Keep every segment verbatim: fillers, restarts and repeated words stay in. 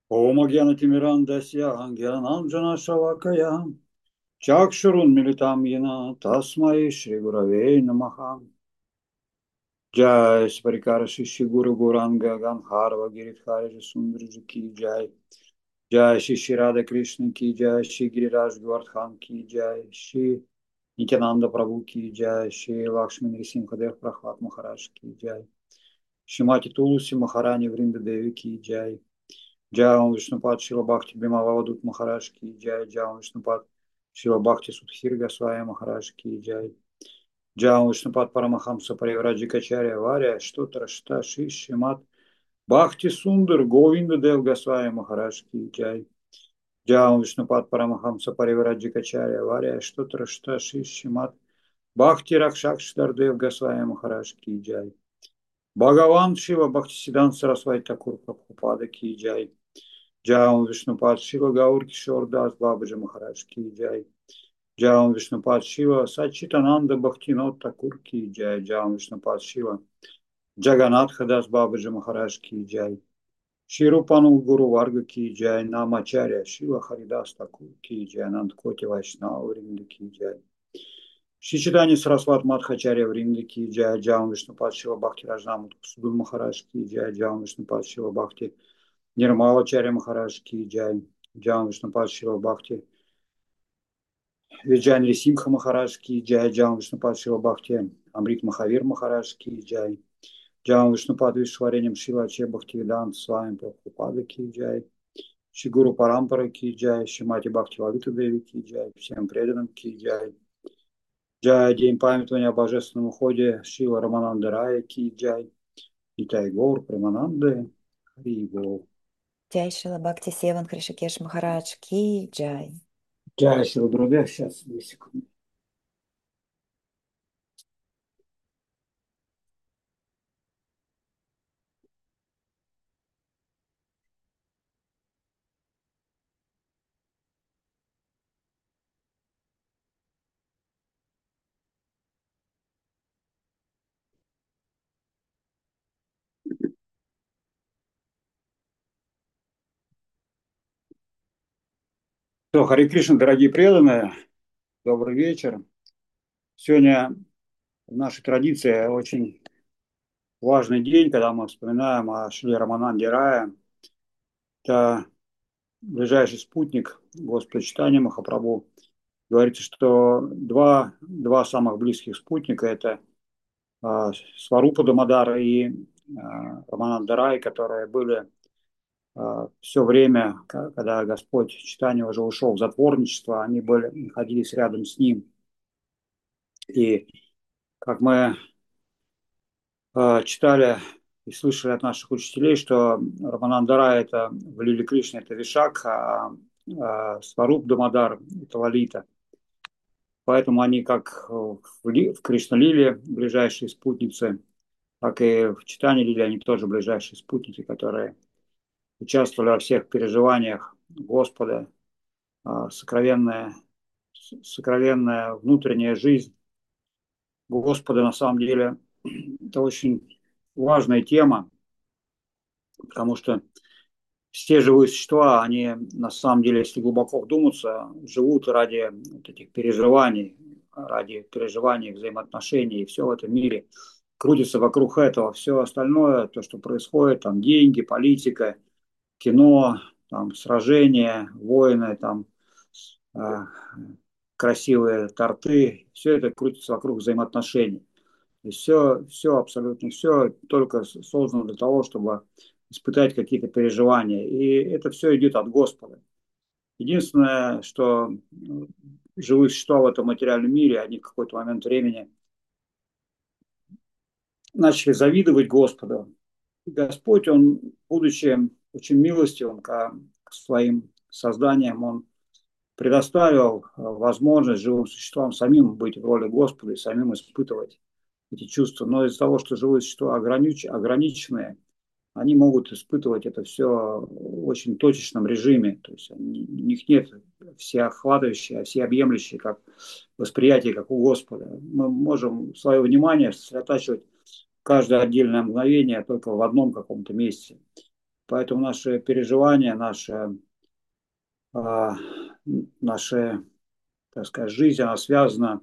Om Gyanatimirandasya Gyananjana Shavakaya Chakshurun Militam Yena Tasmai Shri Gurave Namaha. Jai Sparikara Shishi Guru Guranga Ganharva Giridhari Sundarji Ki Jai. Jai Shri Shri Radha Krishna Ki Jai. Shri Giriraj Govardhan Ki Jai. Shri Nityananda Prabhu Ki Jai. Shri Lakshmi Nrsimhadev Prahlad Maharaj Ki Jai. Shrimati Тулси Махарани Вринда Деви Ки Джай. Джаум Вишнупад Шила Бхакти Бимававадут Махараш Ки Джай. Джаум Вишнупад Шила Бхакти Судхир Госвами Махараш Ки Джай. Джаум Вишнупад Парамахамса Паривраджи Качаря Варя Штутра Шта Шишимат Бхакти Сундар Говинда Дев Госвами Махараш Ки Джай. Джаум Вишнупад Парамахамса Паривраджи Качаря Варя Штутра Шта Шишимат Бхакти Ракшак Штардев Госвами Махараш Ки Джай. Бхагаван Шива Бхактисидан Сарасвати Такур Прабхупада Ки Джай. Джаум Вишнупад Шива Гаур Кишор Дас Бабаджи Махарадж Ки Джай. Джаум Вишнупад Шива Сачитананда Бхактинот Такур Ки Джай. Джаум Вишнупад Шива Джаганатха Дас Бабаджи Махарадж Ки Джай. Ширупану Гуру Варга Ки Джай. Намачаря Шива Харидас Такур Ки Джай. Нандкоти Вайшнава Вринда Ки Джай. Шичитани Сарасват Мадхачарья Вринда Ки Джай. Джаум Вишнупад Шива Бхакти Раджнамут Судул Махарадж Ки Джай. Джаум Вишнупад Шива Бхакти Нирмала Чаря Махарадж Ки Джай. Джаум Вишнупад Шива Бхакти Виджай Нрисимха Махарадж Ки Джай. Джаум Вишнупад Шива Бхакти Амрит Махавир Махарадж Ки Джай. Джаум Вишнупад Вишвареням Шива Че Бхакти Ведант с вами Прабхупада Ки Джай. Шигуру Парампара Ки Джай. Шимати Бхакти Валита Деви Ки Джай. Всем преданным Ки Джай. Джай, день памятования о божественном уходе Шива Рамананда Рая Ки Джай. Итай Гор Премананды Харибол. Джай Шила Бхакти Севан Хришикеш Махарадж Ки Джай. Джай Шила Друдев, сейчас, две секунды. Все, Харе Кришна, дорогие преданные, добрый вечер. Сегодня в нашей традиции очень важный день, когда мы вспоминаем о Шри Рамананде Рая. Это ближайший спутник Господа Чайтаньи Махапрабху. Говорится, что два, два самых близких спутника – это а, Сварупа Дамодара и а, Рамананда Рай, которые были а, все время, когда Господь Чайтанья уже ушел в затворничество, они были, находились рядом с ним. И как мы э, читали и слышали от наших учителей, что Рамананда Рай – это в Лиле Кришне, это Вишакха, а, а Сваруб Дамодар – это Лалита. Поэтому они как в, Ли, в Кришна-лиле ближайшие спутницы, так и в Читане лиле они тоже ближайшие спутники, которые участвовали во всех переживаниях Господа, а, сокровенная, сокровенная внутренняя жизнь Господа на самом деле это очень важная тема, потому что все живые существа, они на самом деле, если глубоко вдуматься, живут ради вот этих переживаний, ради переживаний, взаимоотношений, и все в этом мире крутится вокруг этого. Все остальное, то, что происходит, там деньги, политика, кино, там сражения, войны, там э, красивые торты, все это крутится вокруг взаимоотношений. И все, все, абсолютно все только создано для того, чтобы испытать какие-то переживания. И это все идет от Господа. Единственное, что живые существа в этом материальном мире, они в какой-то момент времени начали завидовать Господу. И Господь, Он, будучи очень милостивым к, к своим созданиям, Он предоставил возможность живым существам самим быть в роли Господа и самим испытывать эти чувства. Но из-за того, что живые существа огранич, ограниченные, они могут испытывать это все в очень точечном режиме. То есть они, у них нет всеохватывающее, всеобъемлющее как восприятие, как у Господа. Мы можем свое внимание сосредотачивать каждое отдельное мгновение только в одном каком-то месте. Поэтому наши переживания, наши, а, наши, так сказать, жизнь, она связана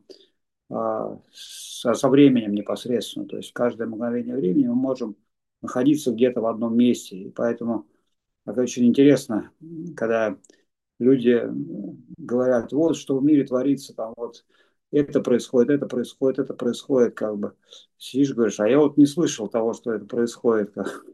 а, со, со временем непосредственно. То есть каждое мгновение времени мы можем находиться где-то в одном месте. И поэтому это очень интересно, когда люди говорят, вот что в мире творится, там вот это происходит, это происходит, это происходит, как бы сидишь, говоришь, а я вот не слышал того, что это происходит.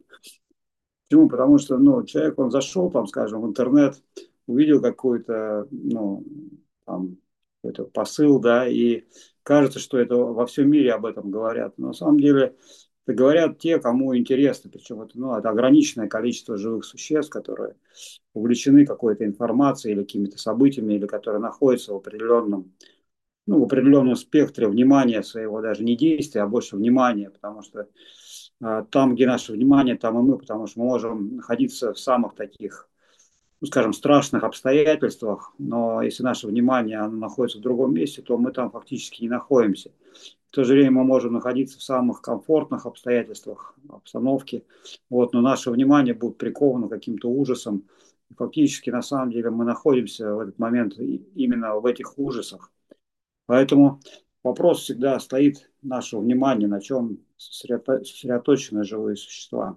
Почему? Потому что, ну, человек, он зашел, там, скажем, в интернет, увидел какой-то, ну, там, какой-то посыл, да, и кажется, что это во всем мире об этом говорят. Но на самом деле это говорят те, кому интересно, причем это, ну, это ограниченное количество живых существ, которые увлечены какой-то информацией или какими-то событиями, или которые находятся в определенном, ну, в определенном спектре внимания своего, даже не действия, а больше внимания, потому что а, там, где наше внимание, там и мы, потому что мы можем находиться в самых таких, ну, скажем, страшных обстоятельствах, но если наше внимание оно находится в другом месте, то мы там фактически не находимся. В то же время мы можем находиться в самых комфортных обстоятельствах, обстановке, вот, но наше внимание будет приковано каким-то ужасом. И фактически, на самом деле, мы находимся в этот момент именно в этих ужасах. Поэтому вопрос всегда стоит нашего внимания, на чем сосредоточены живые существа,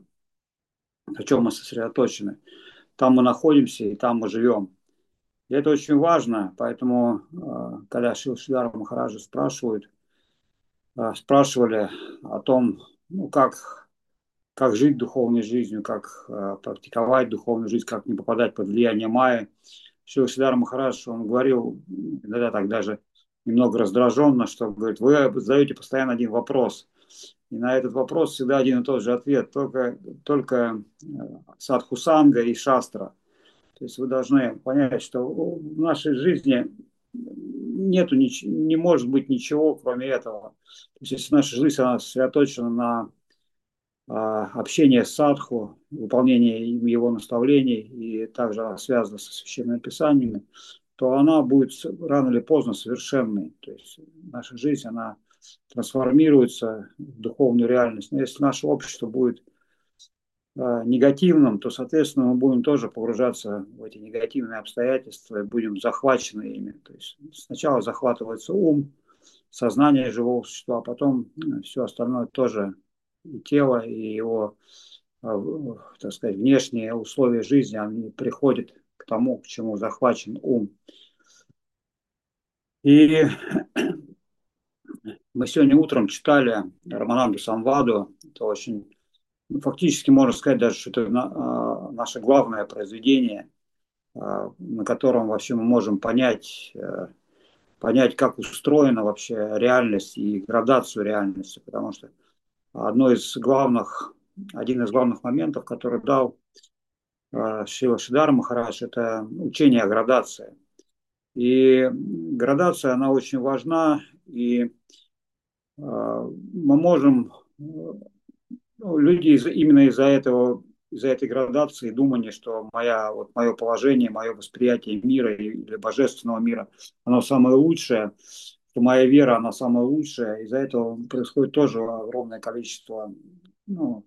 на чем мы сосредоточены. Там мы находимся и там мы живем. И это очень важно, поэтому, э, когда Шилшидара Махараджа спрашивают, э, спрашивали о том, ну, как, как жить духовной жизнью, как э, практиковать духовную жизнь, как не попадать под влияние майи. Шилшидар Махарадж, он говорил, иногда так даже немного раздраженно, что говорит, вы задаете постоянно один вопрос. И на этот вопрос всегда один и тот же ответ, только, только э, садхусанга и шастра. То есть вы должны понять, что в нашей жизни нету, не может быть ничего, кроме этого. То есть если наша жизнь она сосредоточена на а, общение с садху, выполнение его наставлений, и также она связана со священными писаниями, то она будет рано или поздно совершенной. То есть наша жизнь, она трансформируется в духовную реальность. Но если наше общество будет а, негативным, то, соответственно, мы будем тоже погружаться в эти негативные обстоятельства и будем захвачены ими. То есть сначала захватывается ум, сознание живого существа, а потом все остальное тоже и тело, и его, а, так сказать, внешние условия жизни, они приходят к тому, к чему захвачен ум. И мы сегодня утром читали Рамананду Самваду. Это очень, ну, фактически можно сказать даже, что это на, а, наше главное произведение, а, на котором вообще мы можем понять, э, понять, как устроена вообще реальность и градацию реальности. Потому что одно из главных, один из главных моментов, который дал э, Шрила Шидхара Махарадж, это учение о градации. И градация, она очень важна, и э, мы можем, э, ну, люди из, именно из-за этого, из-за этой градации, думания, что моя, вот, мое положение, мое восприятие мира или божественного мира, оно самое лучшее, что моя вера, она самая лучшая. Из-за этого происходит тоже огромное количество, ну,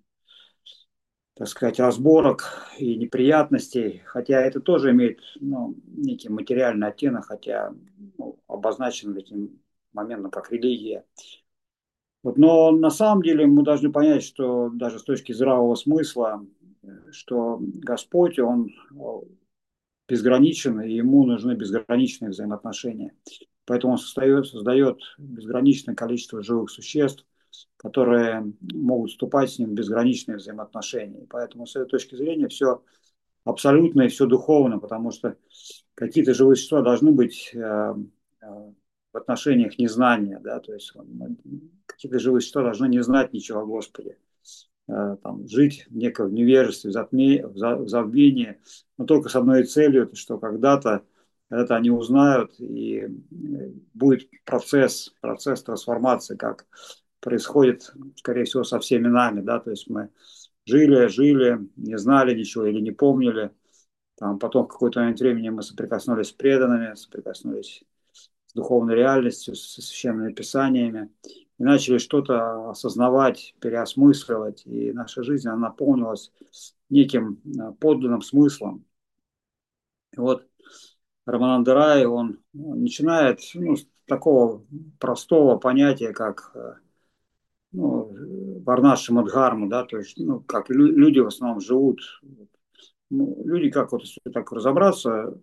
так сказать, разборок и неприятностей, хотя это тоже имеет, ну, некий материальный оттенок, хотя, ну, обозначен таким моментом, как религия. Вот, но на самом деле мы должны понять, что даже с точки здравого смысла, э, что Господь, Он э, безграничен, и Ему нужны безграничные взаимоотношения. Поэтому Он создает, создает безграничное количество живых существ, которые могут вступать с Ним в безграничные взаимоотношения. Поэтому с этой точки зрения все абсолютно и все духовно, потому что какие-то живые существа должны быть э, э, в отношениях незнания, да, то есть какие-то живые существа должны не знать ничего о Господе, э, там, жить в неком невежестве, в, затме, в, за, в забвении, но только с одной целью, что когда-то когда-то они узнают, и э, будет процесс, процесс трансформации, как происходит, скорее всего, со всеми нами, да, то есть мы жили, жили, не знали ничего или не помнили, там, потом в какой-то момент времени мы соприкоснулись с преданными, соприкоснулись с духовной реальностью, со священными писаниями, и начали что-то осознавать, переосмысливать, и наша жизнь, она наполнилась неким э, подданным смыслом. И вот Рамананда Рай, он начинает ну, с такого простого понятия, как э, ну, Варнаша Мадхарма, да, то есть, ну, как лю- люди в основном живут. Ну, люди, как вот, если так разобраться,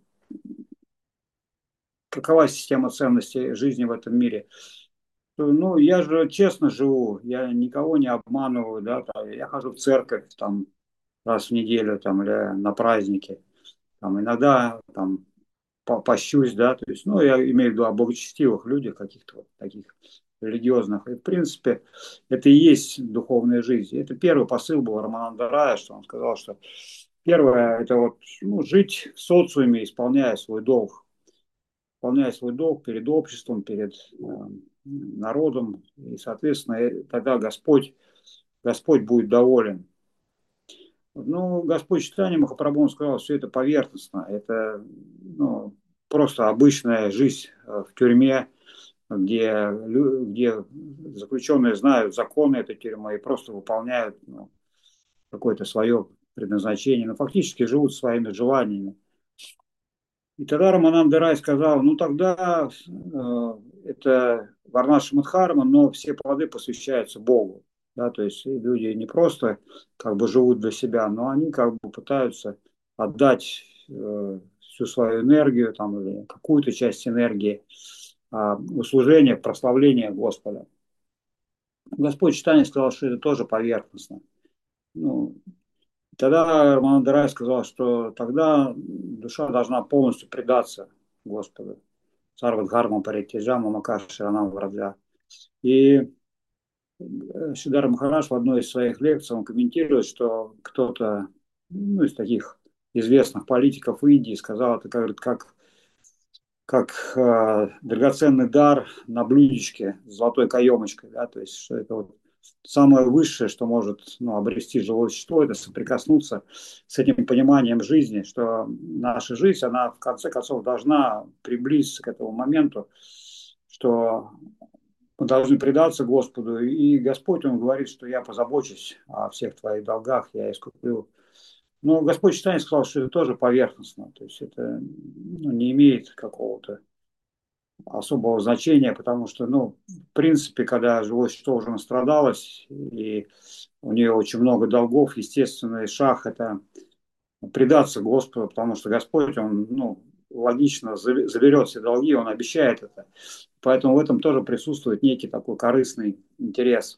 какова система ценностей жизни в этом мире. Ну, я же честно живу, я никого не обманываю, да, там, я хожу в церковь там раз в неделю там, или на праздники, там, иногда там по- пощусь, да, то есть, ну, я имею в виду о благочестивых людях, каких-то вот таких религиозных. И, в принципе, это и есть духовная жизнь. Это первый посыл был Рамананда Рая, что он сказал, что первое, это вот ну, жить в социуме, исполняя свой долг, исполняя свой долг перед обществом, перед э, народом, и, соответственно, э, тогда Господь, Господь будет доволен. Ну, Господь читание Махапрабху сказал, все это поверхностно, это ну, просто обычная жизнь э, в тюрьме, где, где заключенные знают законы этой тюрьмы и просто выполняют ну, какое-то свое предназначение, но фактически живут своими желаниями. И тогда Рамананда Рай сказал, ну тогда э, это Варнаша Мадхарма, но все плоды посвящаются Богу. Да, то есть люди не просто как бы живут для себя, но они как бы пытаются отдать э, всю свою энергию там, или какую-то часть энергии э, в служение, в прославление Господа. Господь читание сказал, что это тоже поверхностно. Ну, тогда Рамананда Рай сказал, что тогда душа должна полностью предаться Господу. Сарвадхарма Паритяджама Макаша Ранам Враджа. И Шидар Махарадж в одной из своих лекций он комментирует, что кто-то ну, из таких известных политиков Индии сказал, это как, как, как э, драгоценный дар на блюдечке с золотой каемочкой, да, то есть что это вот самое высшее, что может ну, обрести живое существо, это соприкоснуться с этим пониманием жизни, что наша жизнь, она в конце концов должна приблизиться к этому моменту, что мы должны предаться Господу, и Господь, Он говорит, что я позабочусь о всех твоих долгах, я искуплю. Но Господь читание сказал, что это тоже поверхностно, то есть это ну, не имеет какого-то особого значения, потому что, ну, в принципе, когда живое существо уже настрадалось, и у нее очень много долгов, естественный шаг – это предаться Господу, потому что Господь, Он, ну, логично заберет все долги, Он обещает это. Поэтому в этом тоже присутствует некий такой корыстный интерес.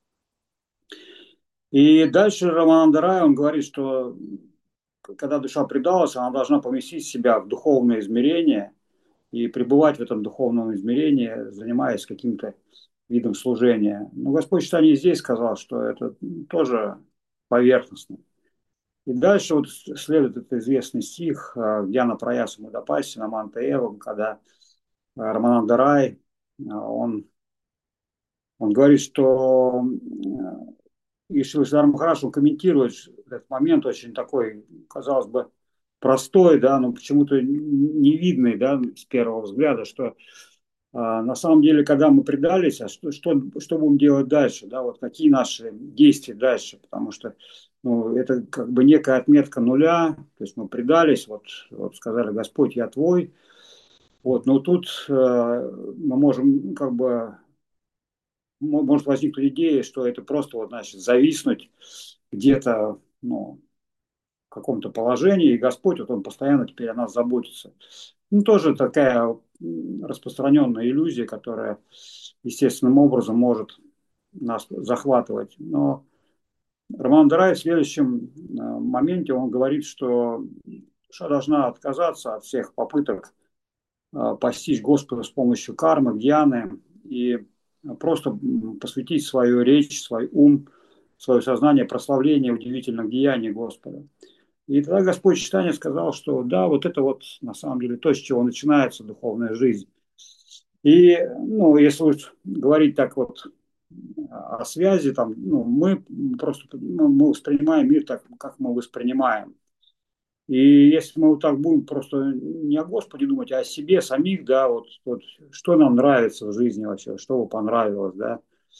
И дальше Рамананда Рай, он говорит, что когда душа предалась, она должна поместить себя в духовное измерение и пребывать в этом духовном измерении, занимаясь каким-то видом служения. Но Господь Читание здесь сказал, что это тоже поверхностно. И дальше вот следует этот известный стих Гьяна Праяса Мудапаси Наманта Эвам, когда Рамананда Рай, он, он говорит, что и Шилшидар Махараш, он комментирует этот момент очень такой, казалось бы, простой, да, но почему-то невидный, да, с первого взгляда, что а, на самом деле, когда мы предались, а что, что, что будем делать дальше, да, вот какие наши действия дальше, потому что ну, это как бы некая отметка нуля, то есть мы предались, вот, вот сказали, Господь, я твой, вот, но тут э, мы можем как бы может возникнуть идея, что это просто вот, значит, зависнуть где-то ну, в каком-то положении, и Господь, вот Он постоянно теперь о нас заботится. Ну, тоже такая распространенная иллюзия, которая естественным образом может нас захватывать. Но Роман Дарай в следующем э, моменте он говорит, что душа должна отказаться от всех попыток э, постичь Господа с помощью кармы, гьяны и просто посвятить свою речь, свой ум, свое сознание прославлению удивительных деяний Господа. И тогда Господь Читание сказал, что да, вот это вот на самом деле то, с чего начинается духовная жизнь. И, ну, если уж говорить так вот о связи, там, ну, мы просто ну, мы воспринимаем мир так, как мы воспринимаем. И если мы вот так будем просто не о Господе думать, а о себе самих, да, вот, вот что нам нравится в жизни вообще, что бы понравилось, да.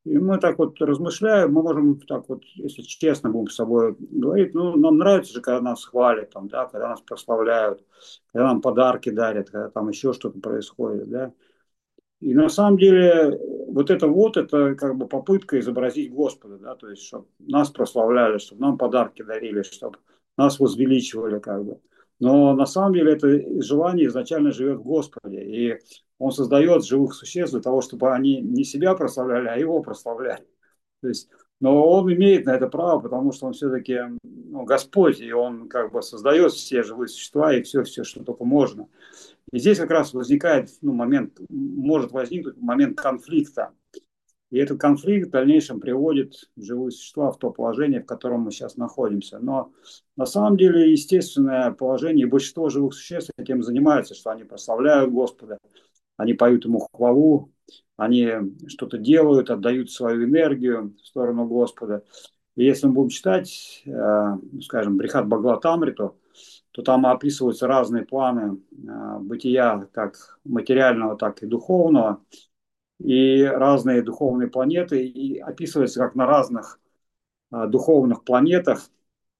И мы так вот размышляем, мы можем так вот, если честно будем с собой говорить, ну, нам нравится же, когда нас хвалят, там, да, когда нас прославляют, когда нам подарки дарят, когда там еще что-то происходит, да. И на самом деле вот это вот, это как бы попытка изобразить Господа, да, то есть, чтобы нас прославляли, чтобы нам подарки дарили, чтобы нас возвеличивали, как бы. Но на самом деле это желание изначально живет в Господе, и Он создает живых существ для того, чтобы они не себя прославляли, а Его прославляли. То есть, но Он имеет на это право, потому что Он все-таки, ну, Господь, и Он как бы создает все живые существа и все, все, что только можно. И здесь как раз возникает, ну, момент, может возникнуть момент конфликта. И этот конфликт в дальнейшем приводит живые существа в то положение, в котором мы сейчас находимся. Но на самом деле естественное положение, и большинство живых существ этим занимаются, что они прославляют Господа, они поют Ему хвалу, они что-то делают, отдают свою энергию в сторону Господа. И если мы будем читать, э, ну, скажем, Брихат Бхагаватамриту, то там описываются разные планы э, бытия, как материального, так и духовного, и разные духовные планеты, и описывается, как на разных э, духовных планетах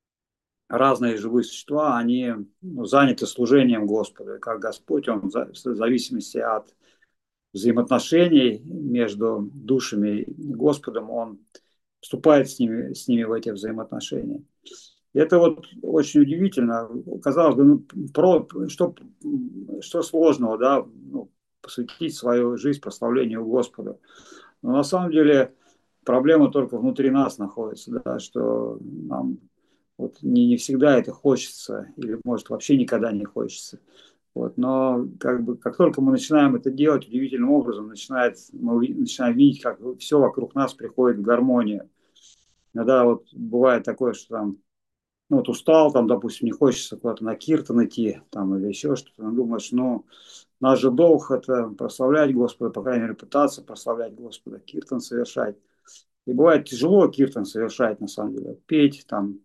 разные живые существа, они, ну, заняты служением Господа, как Господь, Он в зависимости от взаимоотношений между душами и Господом, Он вступает с ними, с ними в эти взаимоотношения. И это вот очень удивительно. Казалось бы, ну, про, что, что сложного, да, ну, посвятить свою жизнь прославлению Господа. Но на самом деле проблема только внутри нас находится, да, что нам вот не, не всегда это хочется, или может вообще никогда не хочется. Вот, но как бы, как только мы начинаем это делать удивительным образом, начинает, мы начинаем видеть, как все вокруг нас приходит в гармонию. Иногда вот бывает такое, что там, ну вот устал, там, допустим, не хочется куда-то на киртан идти, там, или еще что-то, но думаешь, ну, наш же долг это прославлять Господа, по крайней мере, пытаться прославлять Господа, киртан совершать. И бывает тяжело киртан совершать, на самом деле, петь, там,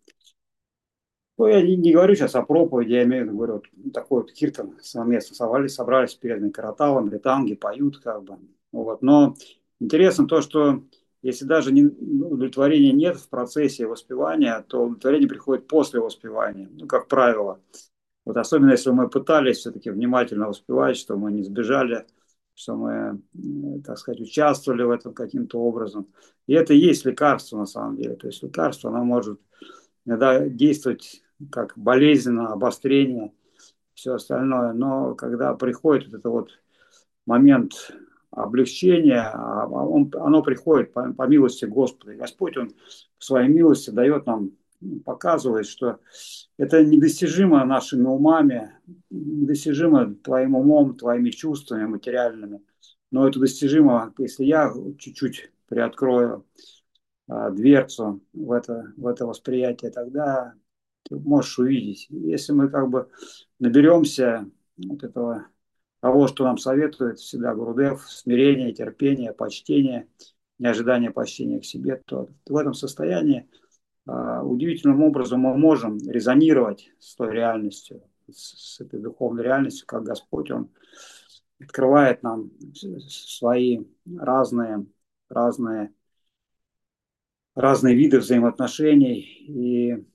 ну, я не, не говорю сейчас о проповеди, я имею в виду, говорю, вот такой вот киртан совместно собрались, собрались перед Караталом, ританги, поют, как бы. Вот. Но интересно то, что если даже не, ну, удовлетворения нет в процессе воспевания, то удовлетворение приходит после воспевания, ну, как правило. Вот особенно если мы пытались все-таки внимательно воспевать, что мы не сбежали, что мы, так сказать, участвовали в этом каким-то образом. И это и есть лекарство на самом деле. То есть лекарство, оно может иногда действовать как болезненно, обострение, все остальное. Но когда приходит вот это вот момент облегчения, а он, оно приходит по, по милости Господа. И Господь, Он в своей милости дает нам, показывает, что это недостижимо нашими умами, недостижимо твоим умом, твоими чувствами материальными, но это достижимо, если я чуть-чуть приоткрою а, дверцу в это, в это восприятие, тогда ты можешь увидеть. Если мы как бы наберемся вот этого того, что нам советует всегда Гурудев, смирение, терпение, почтение, неожидание почтения к себе, то в этом состоянии а, удивительным образом мы можем резонировать с той реальностью, с, с этой духовной реальностью, как Господь, Он открывает нам свои разные, разные, разные виды взаимоотношений. И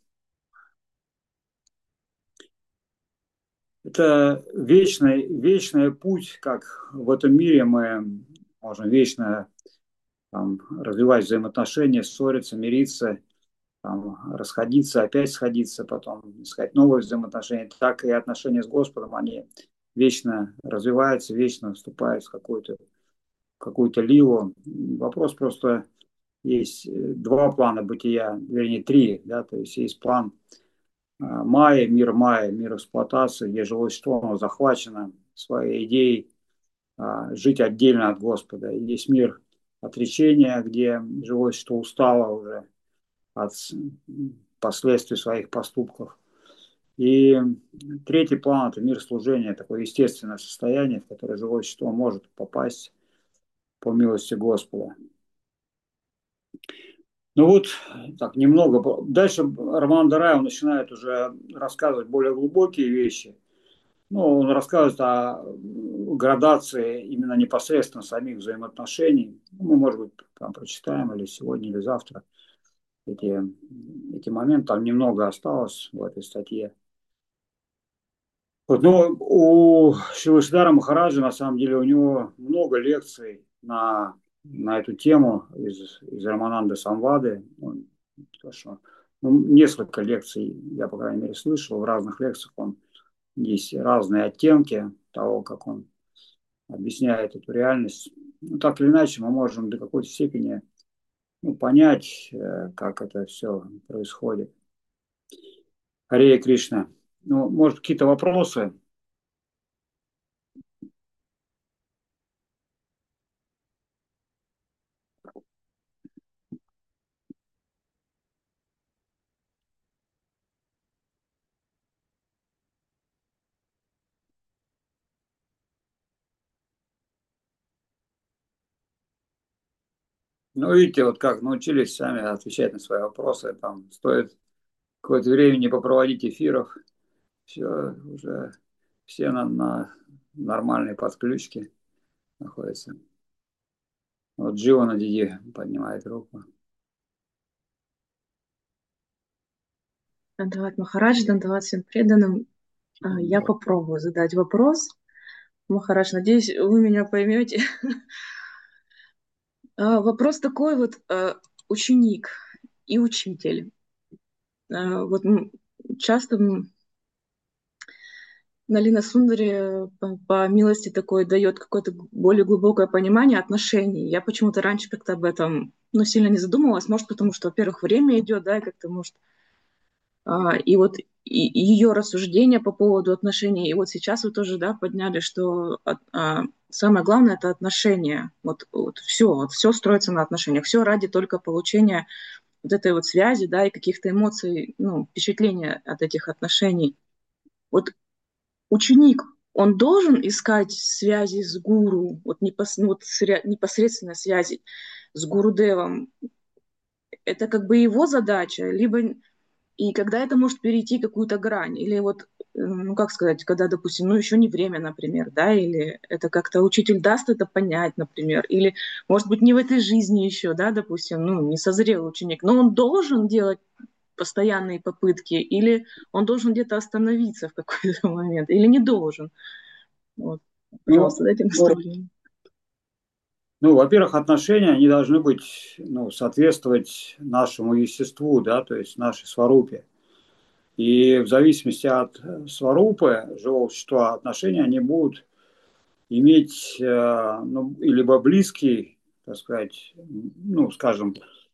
это вечный, вечный путь, как в этом мире мы можем вечно там, развивать взаимоотношения, ссориться, мириться, там, расходиться, опять сходиться, потом искать новые взаимоотношения. Так и отношения с Господом, они вечно развиваются, вечно вступают в какую-то какую-то ливу. Вопрос просто есть два плана бытия, вернее три, да, то есть есть план Майя, мир Майя, мир эксплуатации, где живое существо оно захвачено своей идеей а, жить отдельно от Господа. И есть мир отречения, где живое существо устало уже от последствий своих поступков. И третий план – это мир служения, такое естественное состояние, в которое живое существо может попасть по милости Господа. Ну вот, так, немного. Дальше Роман Дарай, он начинает уже рассказывать более глубокие вещи. Ну, он рассказывает о градации именно непосредственно самих взаимоотношений. Ну, мы, может быть, там прочитаем или сегодня, или завтра эти, эти моменты. Там немного осталось в этой статье. Вот, ну, у Шивашидара Махараджа, на самом деле, у него много лекций на, на эту тему из, из Рамананда Самвады. Он, хорошо, ну, несколько лекций я, по крайней мере, слышал. В разных лекциях он есть разные оттенки того, как он объясняет эту реальность. Ну, так или иначе, мы можем до какой-то степени, ну, понять, э, как это все происходит. Харе Кришна. Ну, может, какие-то вопросы? Ну, видите, вот как научились сами отвечать на свои вопросы. Там стоит какое-то время не попроводить эфиров, все, уже все на, на нормальной подключке находятся. Вот Дживана Диди поднимает руку. Дандават Махарадж, Дандават всем преданным. А, Я попробую задать вопрос. Махарадж, надеюсь, вы меня поймете. А, Вопрос такой вот, а, ученик и учитель. А, Вот м, часто м, Налина Сундари э, по, по милости такой дает какое-то более глубокое понимание отношений. Я почему-то раньше как-то об этом, ну, сильно не задумывалась. Может, потому что, во-первых, время идет, да, и как-то, может, А, И вот и- ее рассуждения по поводу отношений, и вот сейчас вы тоже, да, подняли, что от- а, самое главное это отношения. Вот, вот все, вот все строится на отношениях, все ради только получения вот этой вот связи, да, и каких-то эмоций, ну, впечатления от этих отношений. Вот ученик, он должен искать связи с гуру, вот, непос, ну, вот сря- непосредственно связи с гурудевом. Это как бы его задача, либо и когда это может перейти какую-то грань? Или вот, э, ну как сказать, когда, допустим, ну еще не время, например, да, или это как-то учитель даст это понять, например, или, может быть, не в этой жизни еще, да, допустим, ну не созрел ученик, но он должен делать постоянные попытки, или он должен где-то остановиться в какой-то момент, или не должен. Вот. Пожалуйста, Ну, дайте ну, наставление. ну, во-первых, отношения, они должны быть, ну, соответствовать нашему естеству, да, то есть нашей сварупе. И в зависимости от сварупы живого существа отношения, они будут иметь, э, ну, либо близкий, так сказать, ну, скажем,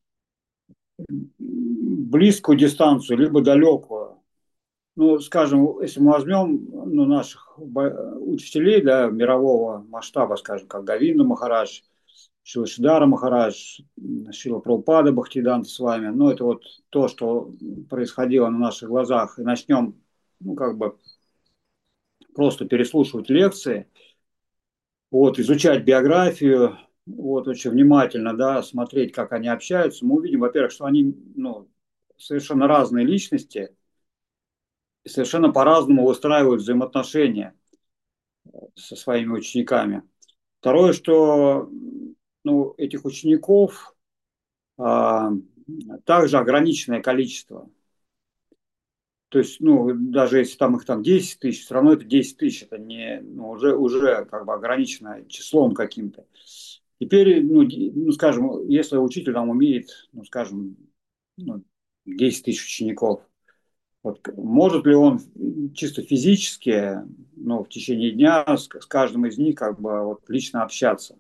близкую дистанцию, либо далекую. Ну, скажем, если мы возьмем, ну, наших учителей, да, мирового масштаба, скажем, как Говинда Махарадж, Шила Шидара Махарадж, Шила Прабхупада Бхактивиданта с вами, ну, это вот то, что происходило на наших глазах, и начнем, ну, как бы просто переслушивать лекции, вот, изучать биографию, вот, очень внимательно, да, смотреть, как они общаются, мы увидим, во-первых, что они, ну, совершенно разные личности, и совершенно по-разному выстраивают взаимоотношения со своими учениками. Второе, что, ну, этих учеников а, также ограниченное количество. То есть, ну, даже если там их там десять тысяч, все равно это десять тысяч, это не, ну, уже, уже как бы ограничено числом каким-то. Теперь, ну, ну, скажем, если учитель там умеет, ну, скажем, ну, десять тысяч учеников, вот, может ли он чисто физически, ну, в течение дня с, с каждым из них как бы вот лично общаться?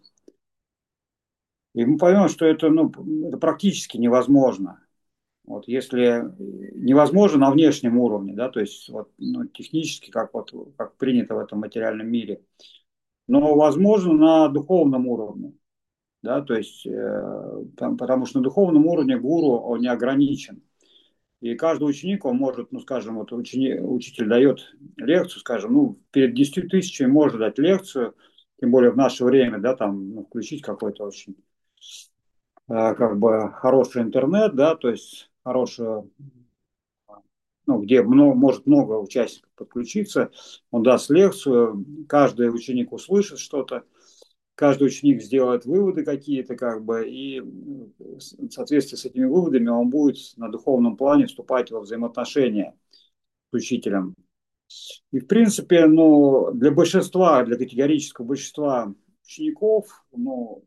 И мы поймем, что это, ну, это практически невозможно. Вот если невозможно на внешнем уровне, да, то есть вот, ну, технически, как, вот, как принято в этом материальном мире, но возможно на духовном уровне, да, то есть э, там, потому что на духовном уровне гуру он не ограничен. И каждый ученик, он может, ну, скажем, вот ученик, учитель дает лекцию, скажем, ну, перед десятью тысячами может дать лекцию, тем более в наше время, да, там, ну, включить какой-то очень, э, как бы, хороший интернет, да, то есть хорошую ну, где много, может много участников подключиться, он даст лекцию, каждый ученик услышит что-то, каждый ученик сделает выводы какие-то, как бы, и в соответствии с этими выводами он будет на духовном плане вступать во взаимоотношения с учителем. И, в принципе, ну, для большинства, для категорического большинства учеников, ну,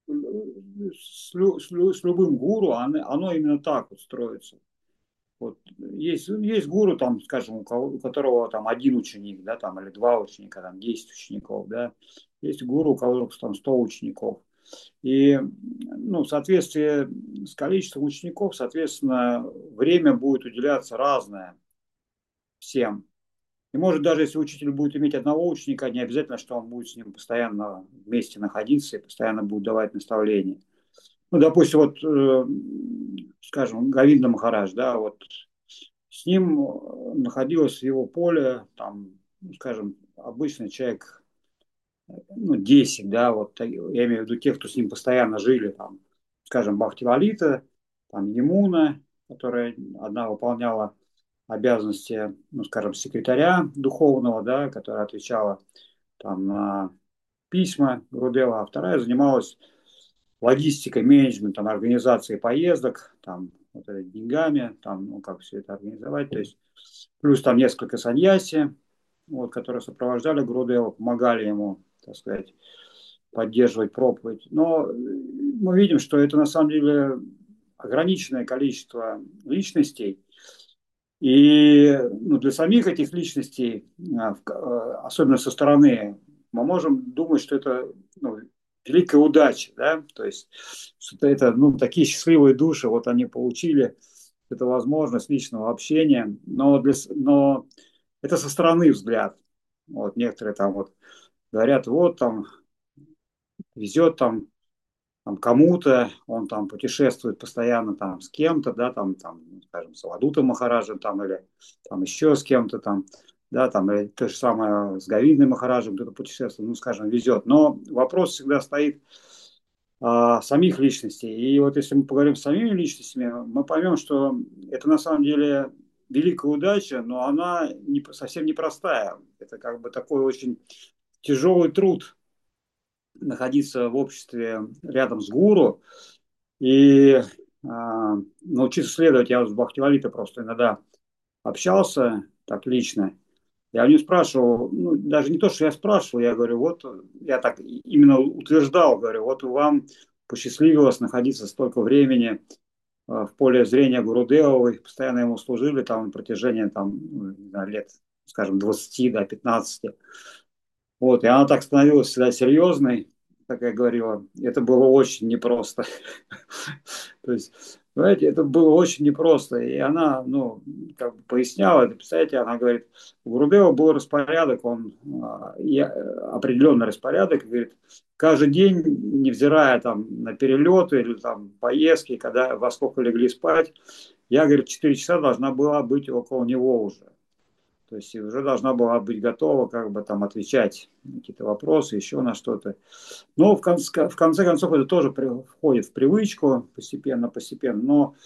с, лю- с лю- с любым гуру оно, оно именно так вот строится. Вот есть, есть гуру, там, скажем, у, кого, у которого там один ученик, да, там, или два ученика, там, десять учеников, да. Есть гуру, у которого там сто учеников. И, ну, в соответствии с количеством учеников, соответственно, время будет уделяться разное всем. И может даже если учитель будет иметь одного ученика, не обязательно, что он будет с ним постоянно вместе находиться и постоянно будет давать наставления. Ну, допустим, вот, э, скажем, Говинда Махарадж, да, вот с ним находилось в его поле, там, ну, скажем, обычный человек, ну, десять, да, вот, я имею в виду тех, кто с ним постоянно жили, там, скажем, Бхактивалита, там, Емуна, которая одна выполняла обязанности, ну, скажем, секретаря духовного, да, которая отвечала там на письма Гурудева, а вторая занималась логистикой, менеджментом, организацией поездок, там, вот, деньгами, там, ну, как все это организовать, то есть плюс там несколько саньяси, вот, которые сопровождали Гурудева, помогали ему, так сказать, поддерживать проповедь. Но мы видим, что это на самом деле ограниченное количество личностей, и ну, для самих этих личностей, а, а, особенно со стороны, мы можем думать, что это ну, великая удача, да, то есть что это ну, такие счастливые души, вот они получили эту возможность личного общения, но, для, но это со стороны взгляд. Вот некоторые там вот говорят, вот там везет там там, кому-то, он там путешествует постоянно там с кем-то, да, там, там, скажем, с Авадутом Махараджем там или там еще с кем-то там, да, там, или то же самое с Говиндой Махараджем кто-то путешествует, ну, скажем, везет. Но вопрос всегда стоит а, самих личностей. И вот если мы поговорим с самими личностями, мы поймем, что это на самом деле великая удача, но она не, совсем непростая. Это как бы такой очень тяжелый труд находиться в обществе рядом с гуру, и а, научиться следовать. Я с Бхактивалитой просто иногда общался так лично. Я у него спрашивал, ну, даже не то, что я спрашивал, я говорю, вот, я так именно утверждал, говорю, вот вам посчастливилось находиться столько времени а, в поле зрения Гурудева, вы постоянно ему служили там на протяжении там, ну, не знаю, лет, скажем, двадцати до пятнадцати. Вот, и она так становилась всегда серьезной, как я говорила, это было очень непросто. То есть, знаете, это было очень непросто. И она, ну, как бы поясняла, это, представляете, она говорит, у Грубева был распорядок, он а, я, определенный распорядок, говорит, каждый день, невзирая там на перелеты или там поездки, когда во сколько легли спать, я, говорит, четыре часа должна была быть около него уже. То есть уже должна была быть готова как бы там отвечать на какие-то вопросы, еще на что-то. Но в конце, в конце концов это тоже при, входит в привычку постепенно, постепенно. Но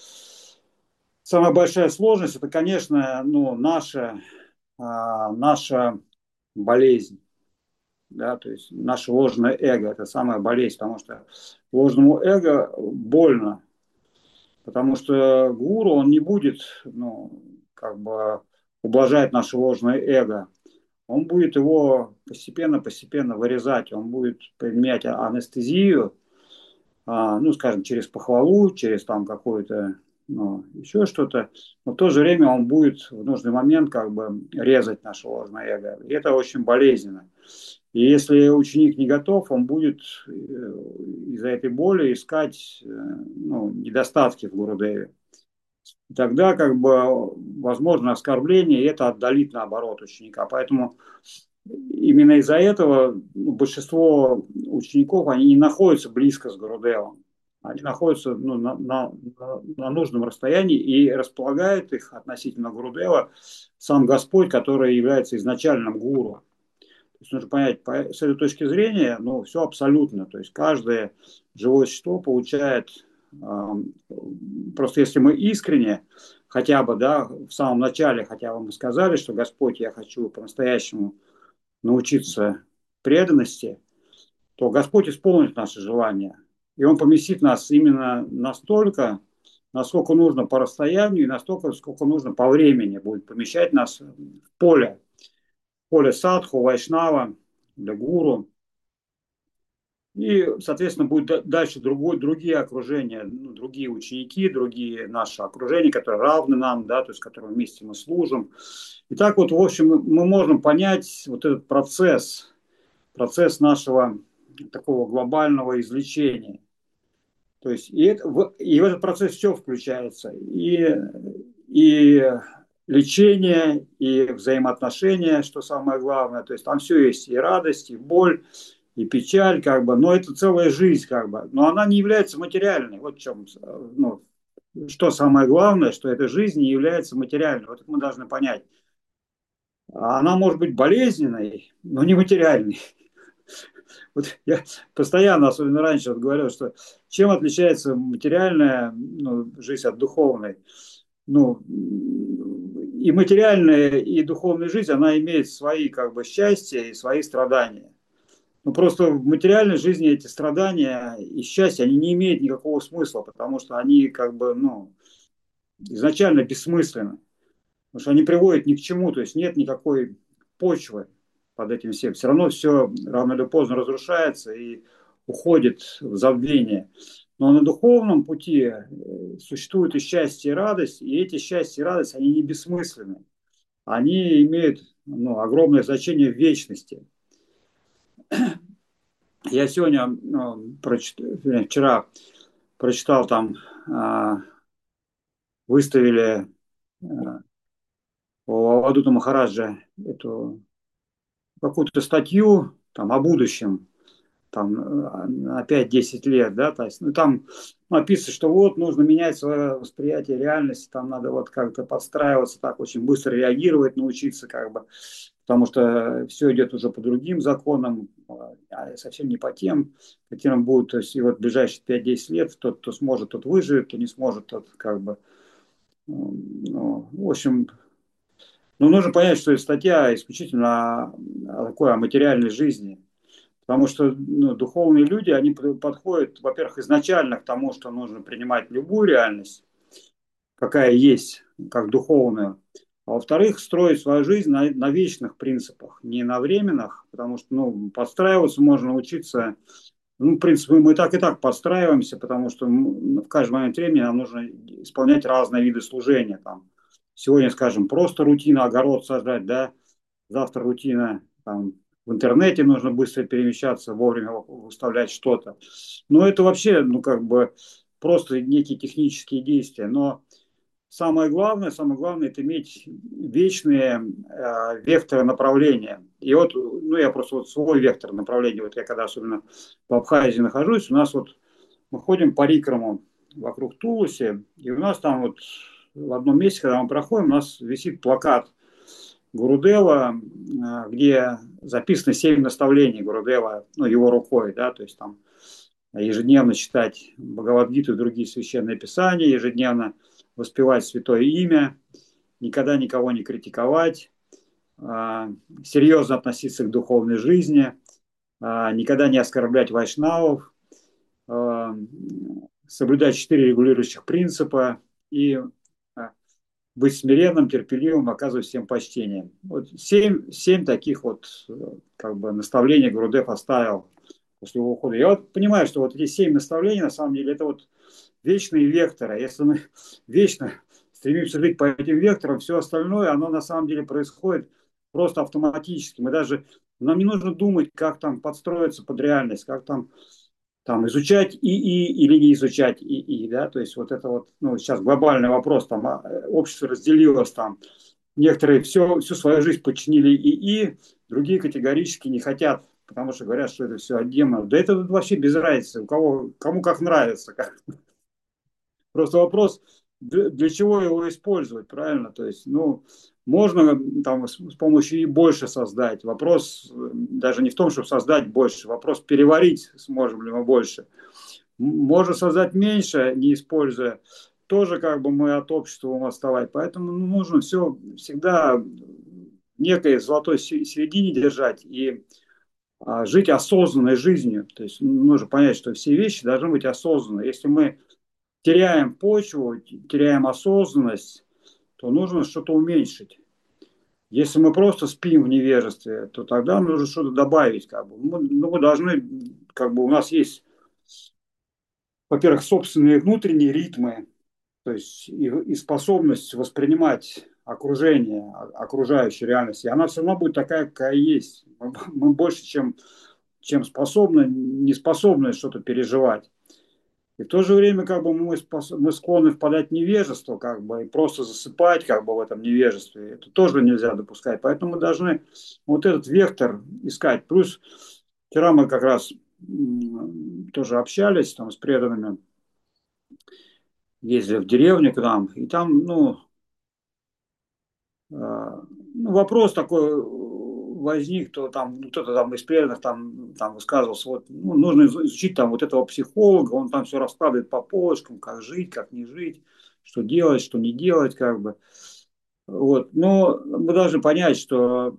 самая большая сложность это, конечно, ну, наша, а, наша болезнь. Да, то есть наше ложное эго – это самая болезнь, потому что ложному эго больно, потому что гуру, он не будет, ну, как бы ублажать наше ложное эго, он будет его постепенно-постепенно вырезать, он будет применять анестезию, а, ну, скажем, через похвалу, через там какую-то, ну, еще что-то, но в то же время он будет в нужный момент как бы резать наше ложное эго. И это очень болезненно. И если ученик не готов, он будет э, из-за этой боли искать э, ну, недостатки в Гурудеве. И тогда как бы возможно оскорбление, и это отдалит наоборот ученика. Поэтому именно из-за этого ну, большинство учеников, они не находятся близко с Гурудевом. Они находятся ну, на, на, на нужном расстоянии, и располагает их относительно Гурудева сам Господь, который является изначальным гуру. То есть нужно понять, по, с этой точки зрения, ну, все абсолютно. То есть каждое живое существо получает, э, просто если мы искренне, хотя бы, да, в самом начале, хотя бы мы сказали, что Господь, я хочу по-настоящему научиться преданности, то Господь исполнит наши желания. И Он поместит нас именно настолько, насколько нужно по расстоянию, и настолько, сколько нужно по времени. Будет помещать нас в поле, в поле садху, вайшнава, для гуру. И, соответственно, будет дальше другой, другие окружения, ну, другие ученики, другие наши окружения, которые равны нам, да, то есть, которые вместе мы служим. И так вот, в общем, мы можем понять вот этот процесс, процесс нашего такого глобального излечения. То есть и, это, и в этот процесс все включается. И, и лечение, и взаимоотношения, что самое главное. То есть там все есть, и радость, и боль, и печаль, как бы. Но это целая жизнь, как бы. Но она не является материальной. Вот в чем, ну, что самое главное, что эта жизнь не является материальной. Вот это мы должны понять. Она может быть болезненной, но не материальной. Вот я постоянно, особенно раньше, вот говорил, что чем отличается материальная, ну, жизнь от духовной. Ну, и материальная, и духовная жизнь, она имеет свои как бы счастья и свои страдания. Ну, просто в материальной жизни эти страдания и счастья, они не имеют никакого смысла, потому что они как бы, ну, изначально бессмысленны. Потому что они приводят ни к чему, то есть нет никакой почвы под этим всем. Все равно все рано или поздно разрушается и уходит в забвение. Но на духовном пути существует и счастье, и радость, и эти счастья и радость, они не бессмысленны. Они имеют, ну, огромное значение в вечности. Я сегодня, ну, прочит... вчера прочитал там, выставили у Авадута Махараджа эту какую-то статью там, о будущем, там, на пять-десять лет, да, то есть, ну, там написано, что вот нужно менять свое восприятие реальности, там надо вот как-то подстраиваться, так очень быстро реагировать, научиться, как бы, потому что все идет уже по другим законам, а совсем не по тем, которым будут, то есть, и вот в ближайшие пять-десять лет тот, кто сможет, тот выживет, кто не сможет, тот, как бы, ну, в общем, ну, нужно понять, что эта статья исключительно о, о такой, о материальной жизни. Потому что, ну, духовные люди, они подходят, во-первых, изначально к тому, что нужно принимать любую реальность, какая есть, как духовную. А во-вторых, строить свою жизнь на, на вечных принципах, не на временных, потому что, ну, подстраиваться можно учиться. Ну, в принципе, мы и так и так подстраиваемся, потому что в каждый момент времени нам нужно исполнять разные виды служения. Там, сегодня, скажем, просто рутина, огород сажать, да, завтра рутина, там, в интернете нужно быстро перемещаться, вовремя выставлять что-то. Но это вообще, ну, как бы, просто некие технические действия. Но самое главное, самое главное, это иметь вечные э, векторы направления. И вот, ну, я просто вот свой вектор направления, вот я когда особенно в Абхазии нахожусь, у нас вот мы ходим по Рикраму вокруг Тулуси, и у нас там вот в одном месте, когда мы проходим, у нас висит плакат Гурудева, где записано семь наставлений Гурудева, ну, его рукой, да, то есть там ежедневно читать Бхагавад-гиту и другие священные писания, ежедневно воспевать святое имя, никогда никого не критиковать, серьезно относиться к духовной жизни, никогда не оскорблять вайшнавов, соблюдать четыре регулирующих принципа и быть смиренным, терпеливым, оказывать всем почтение. Вот семь, семь таких вот как бы наставлений Гурудев оставил после его ухода. Я вот понимаю, что вот эти семь наставлений, на самом деле, это вот вечные векторы. Если мы вечно стремимся жить по этим векторам, все остальное, оно на самом деле происходит просто автоматически. Мы даже, нам не нужно думать, как там подстроиться под реальность, как там там изучать ИИ или не изучать ИИ, да, то есть вот это вот, ну, сейчас глобальный вопрос, там, общество разделилось, там, некоторые все, всю свою жизнь подчинили ИИ, другие категорически не хотят, потому что говорят, что это все отдельно. Да это вообще без разницы, у кого, кому как нравится. Как. Просто вопрос, для чего его использовать, правильно? То есть, ну, можно там с помощью и больше создать. Вопрос даже не в том, чтобы создать больше, вопрос переварить сможем ли мы больше. Можно создать меньше, не используя тоже как бы мы от общества будем отставать. Поэтому ну, нужно все всегда в некой золотой середине держать и а, жить осознанной жизнью. То есть нужно понять, что все вещи должны быть осознанны. Если мы теряем почву, теряем осознанность, то нужно что-то уменьшить. Если мы просто спим в невежестве, то тогда нужно что-то добавить. Как бы. Мы, ну, мы должны, как бы у нас есть, во-первых, собственные внутренние ритмы, то есть и, и способность воспринимать окружение, окружающую реальность. И она все равно будет такая, какая есть. Мы, мы больше, чем, чем способны, не способны что-то переживать. И в то же время как бы мы, спос... мы склонны впадать в невежество, как бы, и просто засыпать как бы в этом невежестве. Это тоже нельзя допускать. Поэтому мы должны вот этот вектор искать. Плюс вчера мы как раз тоже общались там с преданными, ездили в деревню к нам, и там, ну, э, ну вопрос такой возник, то там ну, кто-то там из преданных там, там высказывался, вот, ну, нужно изучить там вот этого психолога, он там все раскладывает по полочкам, как жить, как не жить, что делать, что не делать, как бы. Вот. Но мы должны понять, что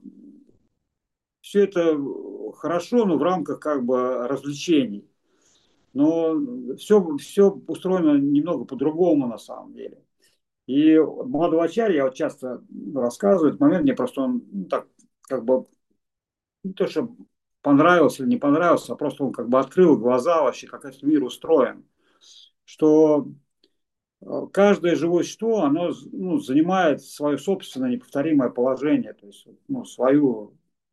все это хорошо, но в рамках как бы развлечений. Но все, все устроено немного по-другому на самом деле. И Мадхвачарья, я вот часто рассказываю, этот момент мне просто он ну, так как бы не то, что понравился или не понравился, а просто он как бы открыл глаза вообще, как этот мир устроен. Что э, каждое живое существо, оно ну, занимает свое собственное неповторимое положение, то есть ну, свою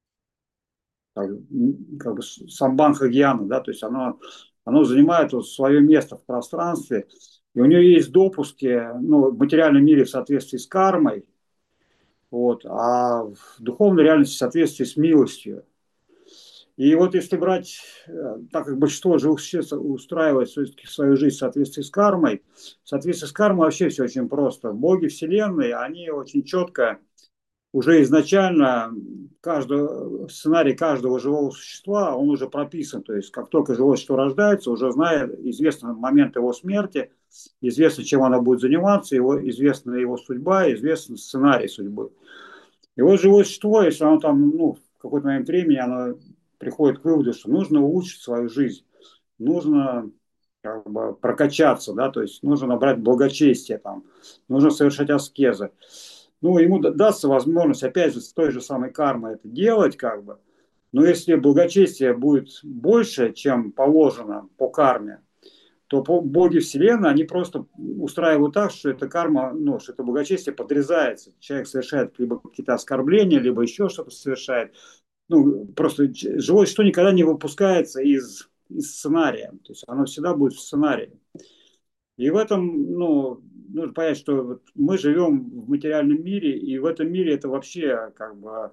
как, как бы самбанха гьяна, да, то есть оно, оно занимает вот свое место в пространстве, и у нее есть допуски ну, в материальном мире в соответствии с кармой, вот, а в духовной реальности в соответствии с милостью. И вот если брать, э, так как большинство живых существ устраивает свою жизнь в соответствии с кармой, в соответствии с кармой вообще все очень просто. Боги Вселенной, они очень четко уже изначально каждый, сценарий каждого живого существа, он уже прописан. То есть как только живое существо рождается, уже знает, известен момент его смерти, известно, чем оно будет заниматься, его, известна его судьба, известен сценарий судьбы. И вот живое существо, если оно там, ну, в какой-то момент времени, оно приходит к выводу, что нужно улучшить свою жизнь, нужно как бы прокачаться, да, то есть нужно набрать благочестие, там, нужно совершать аскезы. Ну, ему дастся возможность, опять же, с той же самой кармой это делать, как бы. Но если благочестие будет больше, чем положено по карме, то боги Вселенной, они просто устраивают так, что эта карма, ну, что это благочестие подрезается. Человек совершает либо какие-то оскорбления, либо еще что-то совершает. Ну, просто живое что никогда не выпускается из, из сценария. То есть оно всегда будет в сценарии. И в этом, ну, нужно понять, что вот мы живем в материальном мире, и в этом мире это вообще как бы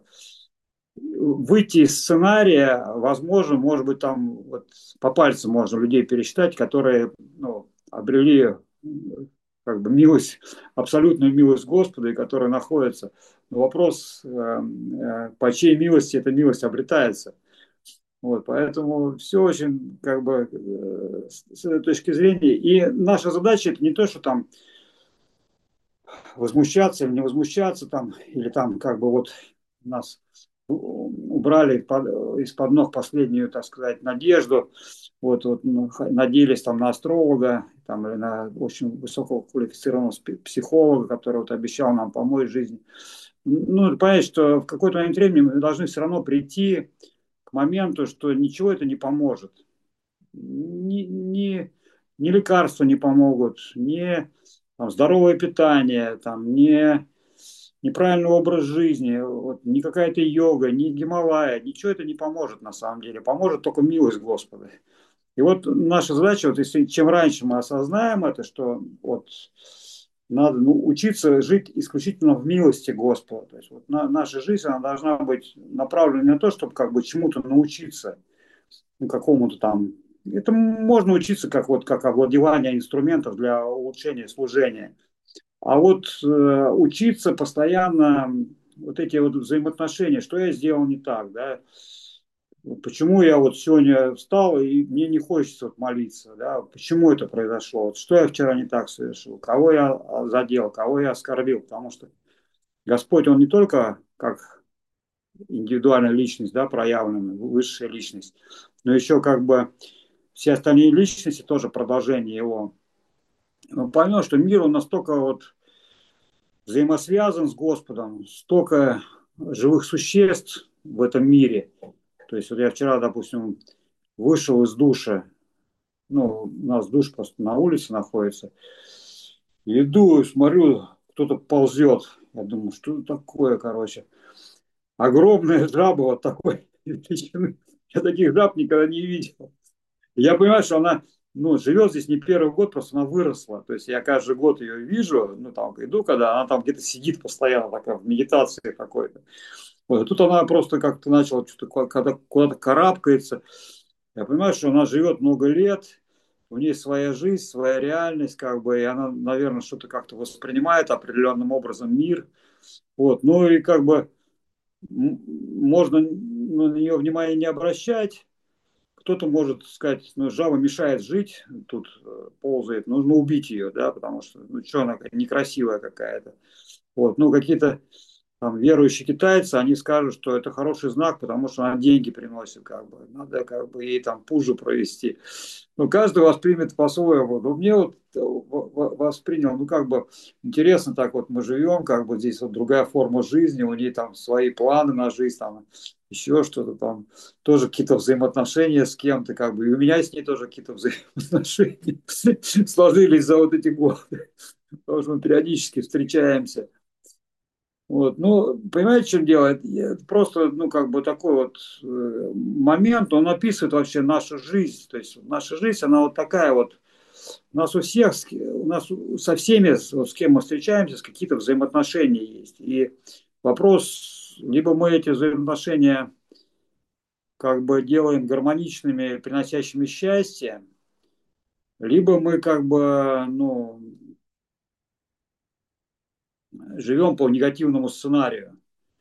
выйти из сценария, возможно, может быть, там вот по пальцам можно людей пересчитать, которые ну, обрели как бы милость, абсолютную милость Господа, и которые находятся. Но вопрос, э, э, по чьей милости эта милость обретается. Вот, поэтому все очень как бы э, с этой точки зрения. И наша задача это не то, что там возмущаться или не возмущаться там, или там как бы вот нас убрали из-под ног последнюю, так сказать, надежду, вот, вот ну, надеялись там на астролога, там, или на очень высокого квалифицированного психолога, который вот обещал нам помочь в жизни. Ну, понять, что в какой-то момент времени мы должны все равно прийти к моменту, что ничего это не поможет. Ни, ни, ни лекарства не помогут, ни там, здоровое питание, там, ни неправильный образ жизни, вот, ни какая-то йога, ни Гималая, ничего это не поможет на самом деле. Поможет только милость Господа. И вот наша задача, вот если чем раньше мы осознаем это, что вот надо ну, учиться жить исключительно в милости Господа. То есть вот на, наша жизнь она должна быть направлена не на то, чтобы как бы чему-то научиться, ну, какому-то там. Это можно учиться как вот как овладевание инструментов для улучшения служения. А вот э, учиться постоянно вот эти вот взаимоотношения, что я сделал не так, да, почему я вот сегодня встал и мне не хочется вот молиться, да, почему это произошло, вот что я вчера не так совершил, кого я а, задел, кого я оскорбил, потому что Господь, Он не только как индивидуальная личность, да, проявленная, высшая личность, но еще как бы все остальные личности тоже продолжение Его. Он понял, что мир, он настолько вот взаимосвязан с Господом, столько живых существ в этом мире. То есть вот я вчера, допустим, вышел из душа, ну, у нас душ просто на улице находится, иду, смотрю, кто-то ползет. Я думаю, что это такое, короче. Огромная жаба вот такой величины. Я таких жаб никогда не видел. Я понимаю, что она, ну, живет здесь не первый год, просто она выросла. То есть я каждый год ее вижу, ну, там, иду, когда она там где-то сидит постоянно, такая в медитации какой-то. Вот, и тут она просто как-то начала что-то когда куда-то карабкается. Я понимаю, что она живет много лет, у нее своя жизнь, своя реальность, как бы, и она, наверное, что-то как-то воспринимает определенным образом мир. Вот, ну и как бы можно на нее внимание не обращать. Кто-то может сказать, ну, жаба мешает жить, тут э, ползает, нужно убить ее, да, потому что, ну, что она некрасивая какая-то. Вот, ну, какие-то там верующие китайцы, они скажут, что это хороший знак, потому что она деньги приносит, как бы, надо как бы ей там пужу провести. Ну, каждый воспримет по-своему. Но мне вот э, воспринял, ну, как бы интересно так вот мы живем, как бы здесь вот другая форма жизни, у нее там свои планы на жизнь, там еще что-то там, тоже какие-то взаимоотношения с кем-то, как бы, и у меня с ней тоже какие-то взаимоотношения сложились за вот эти годы, потому что мы периодически встречаемся. Вот, ну, понимаете, в чем дело? Это просто, ну, как бы такой вот э, момент, он описывает вообще нашу жизнь. То есть наша жизнь, она вот такая вот. У нас у всех, у нас со всеми, вот, с кем мы встречаемся, какие-то взаимоотношения есть. И вопрос, либо мы эти взаимоотношения как бы делаем гармоничными, приносящими счастье, либо мы как бы, ну, живем по негативному сценарию.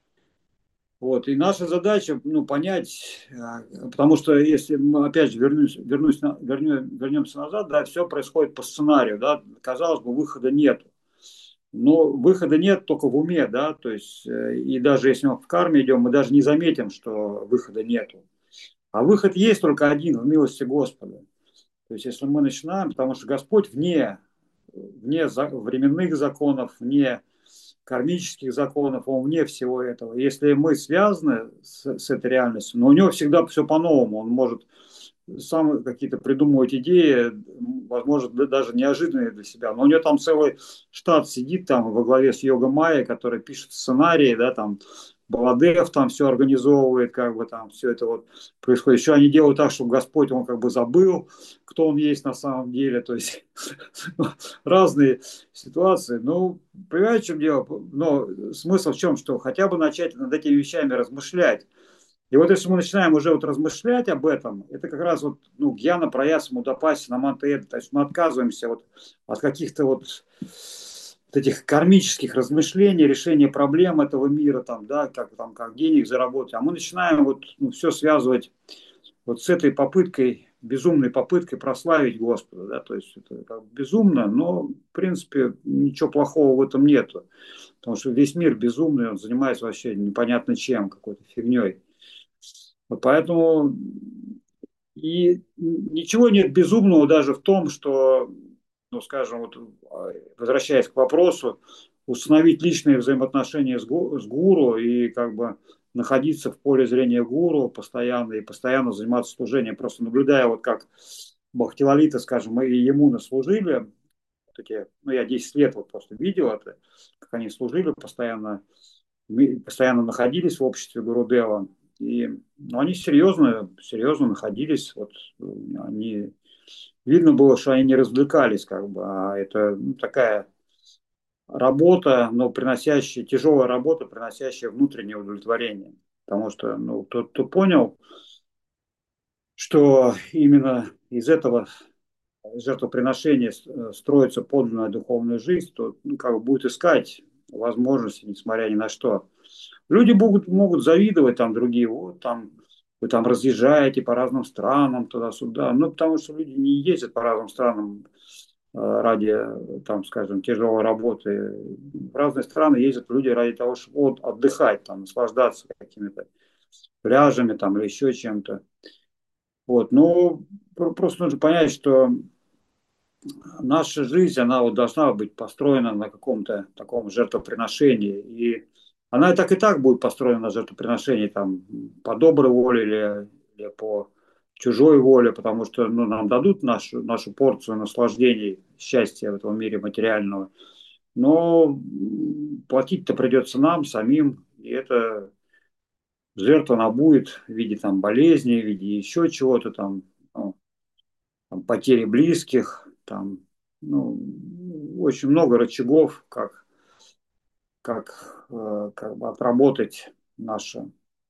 Вот. И наша задача, ну, понять, а, потому что если мы опять же вернусь, вернусь на, вернем, вернемся назад, да, все происходит по сценарию, да, казалось бы, выхода нет. Но выхода нет только в уме, да, то есть, э, и даже если мы в карме идем, мы даже не заметим, что выхода нету. А выход есть только один, в милости Господа. То есть, если мы начинаем, потому что Господь вне, вне временных законов, вне кармических законов, он вне всего этого. Если мы связаны с, с этой реальностью, но у него всегда все по-новому, он может сам какие-то придумывать идеи, возможно, даже неожиданные для себя. Но у него там целый штат сидит там во главе с Йога Майей, который пишет сценарии, да, там Баладев там все организовывает, как бы там все это вот происходит. Еще они делают так, чтобы Господь, он как бы забыл, кто он есть на самом деле. То есть разные ситуации. Ну, понимаете, в чем дело? Но смысл в чем, что хотя бы начать над этими вещами размышлять. И вот если мы начинаем уже вот размышлять об этом, это как раз вот, ну, гьяна прояса мудапаси наманта. То есть мы отказываемся вот от каких-то вот, вот этих кармических размышлений, решения проблем этого мира, там, да, как, там, как денег заработать. А мы начинаем вот, ну, все связывать вот с этой попыткой, безумной попыткой прославить Господа. Да, то есть это как бы безумно, но в принципе ничего плохого в этом нету. Потому что весь мир безумный, он занимается вообще непонятно чем, какой-то фигней. Вот поэтому и ничего нет безумного даже в том, что, ну, скажем, вот, возвращаясь к вопросу, установить личные взаимоотношения с, гу, с гуру и как бы находиться в поле зрения гуру постоянно и постоянно заниматься служением, просто наблюдая вот как Бхактивалита, скажем, мы ему наслужили, такие, ну, я десять лет вот просто видел это, как они служили постоянно, постоянно находились в обществе Гурудева. И, ну, они серьезно, серьезно находились. Вот, они, видно было, что они не развлекались, как бы, а это, ну, такая работа, но приносящая, тяжелая работа, приносящая внутреннее удовлетворение. Потому что, ну, тот, кто понял, что именно из этого жертвоприношения строится подлинная духовная жизнь, то, ну, как бы будет искать возможности, несмотря ни на что. Люди могут, могут завидовать там другие, вот там вы там разъезжаете по разным странам туда-сюда. Ну, потому что люди не ездят по разным странам э, ради, там, скажем, тяжелой работы. В разные страны ездят люди ради того, чтобы вот, отдыхать, там, наслаждаться какими-то пляжами там, или еще чем-то. Вот. Ну, про- просто нужно понять, что наша жизнь, она вот должна быть построена на каком-то таком жертвоприношении. И она и так и так будет построена на жертвоприношении там, по доброй воле или, или по чужой воле, потому что ну, нам дадут нашу, нашу порцию наслаждений, счастья в этом мире материального. Но платить-то придется нам самим, и это жертва она будет в виде там, болезни, в виде еще чего-то там, ну, там, потери близких, там, ну, очень много рычагов, как, как, э, как бы отработать наше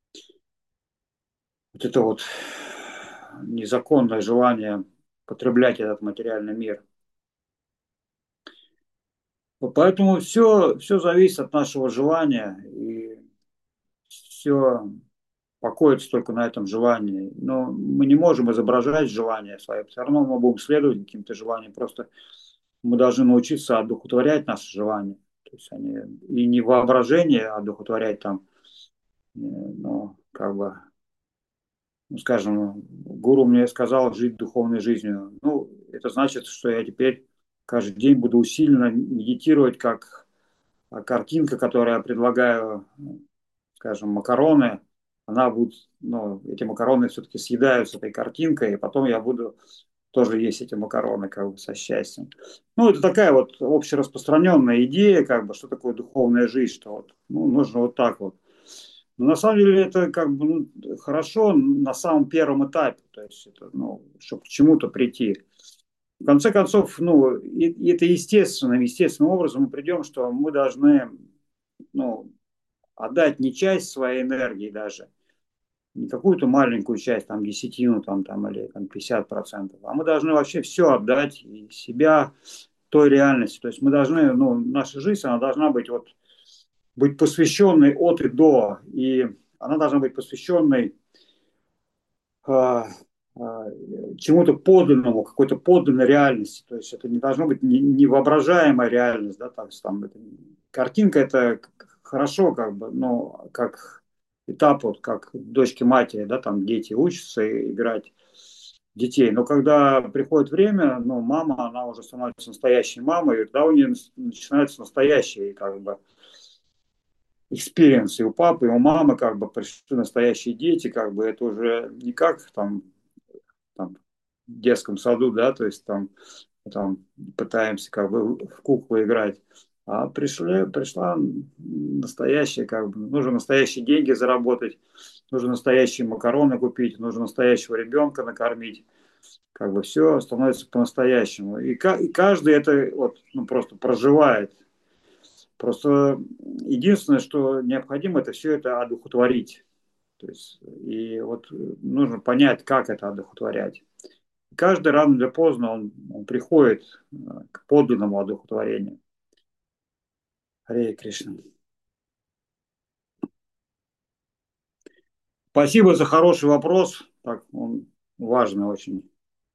вот это вот незаконное желание потреблять этот материальный мир. Вот поэтому все, все зависит от нашего желания, и все покоится только на этом желании. Но мы не можем изображать желание свое, все равно мы будем следовать каким-то желаниям, просто мы должны научиться одухотворять наши желания. То есть они и не воображение одухотворять там, э, но как бы, ну, скажем, гуру мне сказал жить духовной жизнью. Ну, это значит, что я теперь каждый день буду усиленно медитировать, как картинка, которую я предлагаю, скажем, макароны, она будет, ну, эти макароны все-таки съедаются этой картинкой, и потом я буду тоже есть эти макароны как бы со счастьем. Ну, это такая вот общераспространенная идея, как бы, что такое духовная жизнь, что вот, ну, нужно вот так вот. Но на самом деле это как бы ну, хорошо на самом первом этапе, то есть это, ну, чтобы к чему-то прийти. В конце концов, ну, и, и это естественным, естественным образом мы придем, что мы должны, ну, отдать не часть своей энергии даже, не какую-то маленькую часть, там, десятину, там, там, или там, пятьдесят процентов, а мы должны вообще все отдать, и себя, той реальности. То есть мы должны, ну, наша жизнь, она должна быть, вот, быть посвященной от и до, и она должна быть посвященной а, а, чему-то подлинному, какой-то подлинной реальности. То есть это не должно быть не- невоображаемая реальность, да, так, там, это, картинка это хорошо, как бы, но как этап, вот как дочки матери, да, там дети учатся играть детей, но когда приходит время, ну, мама, она уже становится настоящей мамой, и тогда у нее начинается настоящий, как бы, experience и у папы, и у мамы, как бы, пришли настоящие дети, как бы, это уже не как, там, там, в детском саду, да, то есть там, там пытаемся как бы в куклу играть. А пришли, пришла настоящая, как бы, нужно настоящие деньги заработать, нужно настоящие макароны купить, нужно настоящего ребенка накормить. Как бы все становится по-настоящему. И, и каждый это вот, ну, просто проживает. Просто единственное, что необходимо, это все это одухотворить. То есть, и вот нужно понять, как это одухотворять. Каждый рано или поздно он, он приходит э, к подлинному одухотворению. Харе Кришна. Спасибо за хороший вопрос. Так, он важный очень.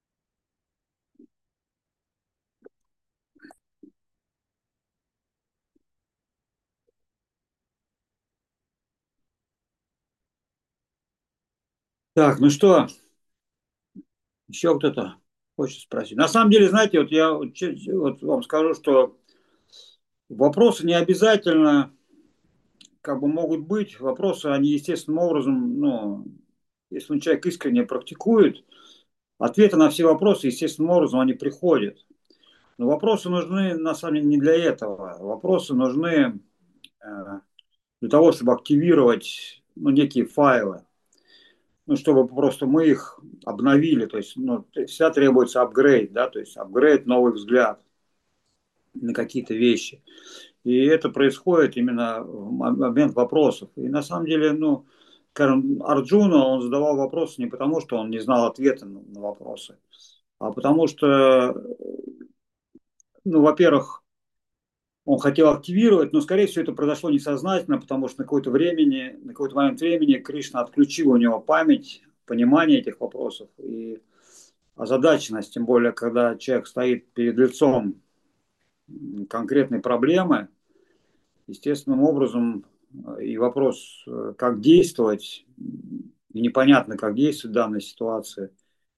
Так, ну что, еще кто-то хочет спросить? На самом деле, знаете, вот я вот, вот вам скажу, что вопросы не обязательно как бы могут быть. Вопросы, они естественным образом, ну, если человек искренне практикует, ответы на все вопросы естественным образом они приходят. Но вопросы нужны на самом деле не для этого. Вопросы нужны э, для того, чтобы активировать ну, некие файлы, ну, чтобы просто мы их обновили. То есть ну, всегда требуется апгрейд, да, то есть апгрейд, новый взгляд на какие-то вещи. И это происходит именно в момент вопросов. И на самом деле, ну, скажем, Арджуна, он задавал вопросы не потому, что он не знал ответа на вопросы, а потому что, ну, во-первых, он хотел активировать, но, скорее всего, это произошло несознательно, потому что на какое-то времени, на какой-то момент времени Кришна отключил у него память понимание этих вопросов и озадаченность, тем более, когда человек стоит перед лицом конкретной проблемы, естественным образом э, и вопрос, э, как действовать, и непонятно, как действовать в данной ситуации,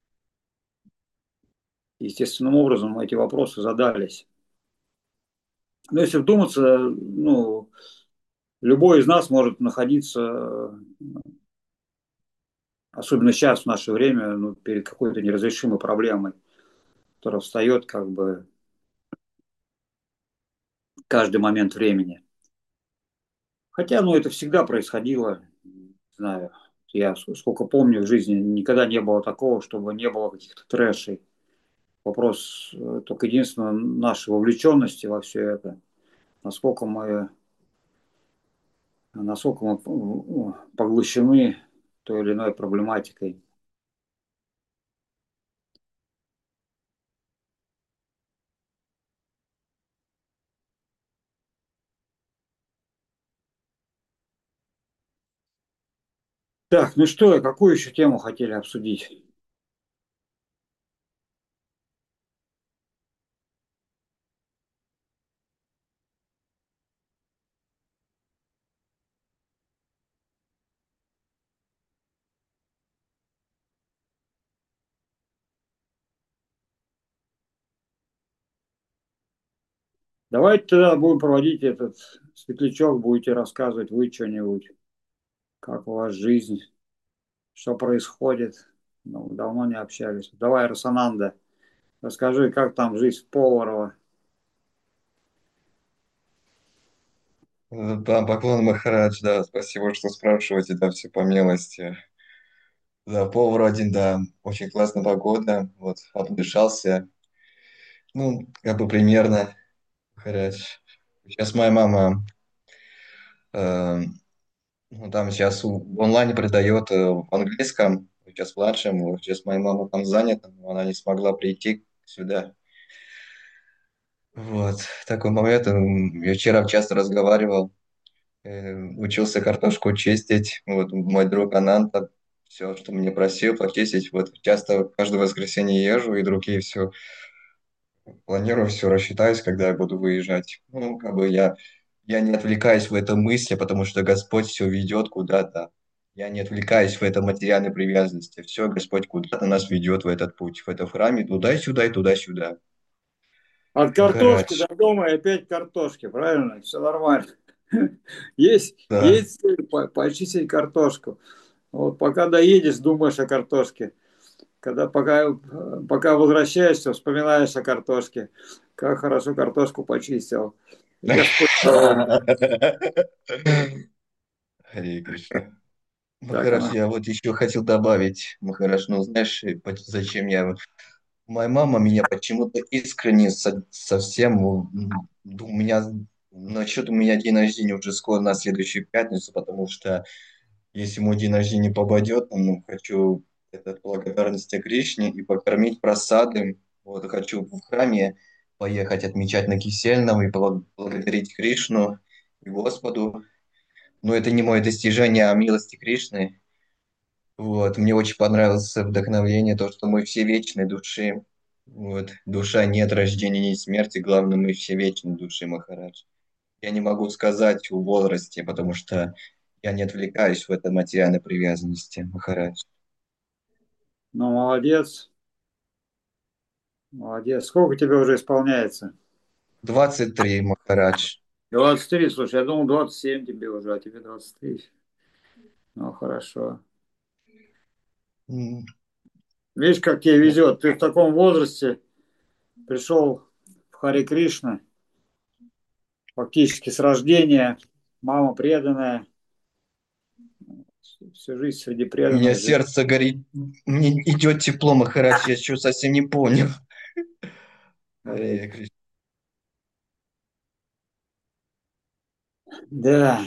естественным образом эти вопросы задались. Но если вдуматься, ну, любой из нас может находиться, особенно сейчас, в наше время, ну, перед какой-то неразрешимой проблемой, которая встает как бы каждый момент времени. Хотя, ну, это всегда происходило, не знаю, я сколько помню в жизни, никогда не было такого, чтобы не было каких-то трэшей. Вопрос э, только единственное нашей вовлеченности во все это, насколько мы, насколько мы э, поглощены той или иной проблематикой. Так, ну что, какую еще тему хотели обсудить? Давайте тогда будем проводить этот светлячок, будете рассказывать вы что-нибудь, как у вас жизнь, что происходит. Ну, давно не общались. Давай, Росананда, расскажи, как там жизнь в Поварово. Э, Да, поклон Махарадж, да, спасибо, что спрашиваете, да, все по милости. Да, повар один, да, очень классная погода, вот, отдышался, ну, как бы примерно, Махарадж. Сейчас моя мама, э, ну, там сейчас у- в онлайне преподает э, в английском, сейчас младшим, вот, сейчас моя мама там занята, но она не смогла прийти сюда. Вот, такой момент, м, я вчера часто разговаривал, Э, учился картошку чистить. Вот мой друг Ананта все, что мне просил почистить. Вот часто каждое воскресенье езжу, и другие все планирую, все рассчитаюсь, когда я буду выезжать. Ну, как бы я, я не отвлекаюсь в этом мысли, потому что Господь все ведет куда-то. Я не отвлекаюсь в этой материальной привязанности. Все, Господь куда-то нас ведет в этот путь, в этом храме, туда и сюда, и туда-сюда. От картошки Махарадж. до дома и опять картошки, правильно? Все нормально. Есть, Да. есть цель по- почистить картошку. Вот пока доедешь, думаешь о картошке. Когда пока, пока возвращаешься, вспоминаешь о картошке. Как хорошо картошку почистил. И Господь доволен. Харе Кришна. Так Махарадж, она. я вот еще хотел добавить, Махарадж, ну знаешь, э, по- зачем я... Моя мама меня почему-то искренне со- совсем... м, У меня... Насчет у меня день рождения уже скоро на следующую пятницу, потому что если мой день рождения попадет, ну, хочу этот благодарности Кришне и покормить просадым. Вот, хочу в храме поехать отмечать на Кисельном и бла- благодарить Кришну и Господу. Но это не мое достижение, а милости Кришны. Вот, мне очень понравилось вдохновение, то, что мы все вечной души. Вот, душа нет рождения, нет смерти, главное, мы все вечной души, Махарадж. Я не могу сказать в возрасте, потому что я не отвлекаюсь в этой материальной привязанности, Махарадж. Ну, молодец. Молодец. Сколько тебе уже исполняется? двадцать три, Махарадж. двадцать три, слушай, я думал двадцать семь тебе уже, а тебе двадцать три. Ну, хорошо. М, Видишь, как тебе ну, везет. Ты в таком возрасте пришел в Харе Кришна, фактически с рождения, мама преданная, всю жизнь среди У меня преданных живет. сердце горит, мне идет тепло, Махарадж, я что совсем не понял. Харе Кришна. Да,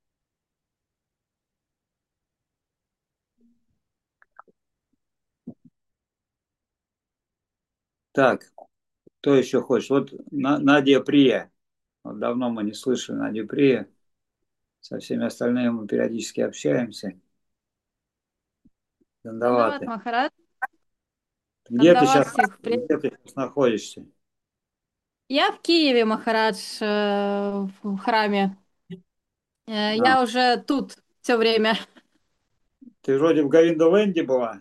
так, кто еще хочет? Вот На- Надя Прия. Вот давно мы не слышали Надю Прия. Со всеми остальными мы периодически общаемся. Дандават Дандаваты. Махарадж, Где ты Дандават сейчас, всех. При- где ты сейчас находишься? Я в Киеве, Махарадж, э, в храме. Э, А, Я уже тут все время. ты вроде в Говиндоленде была.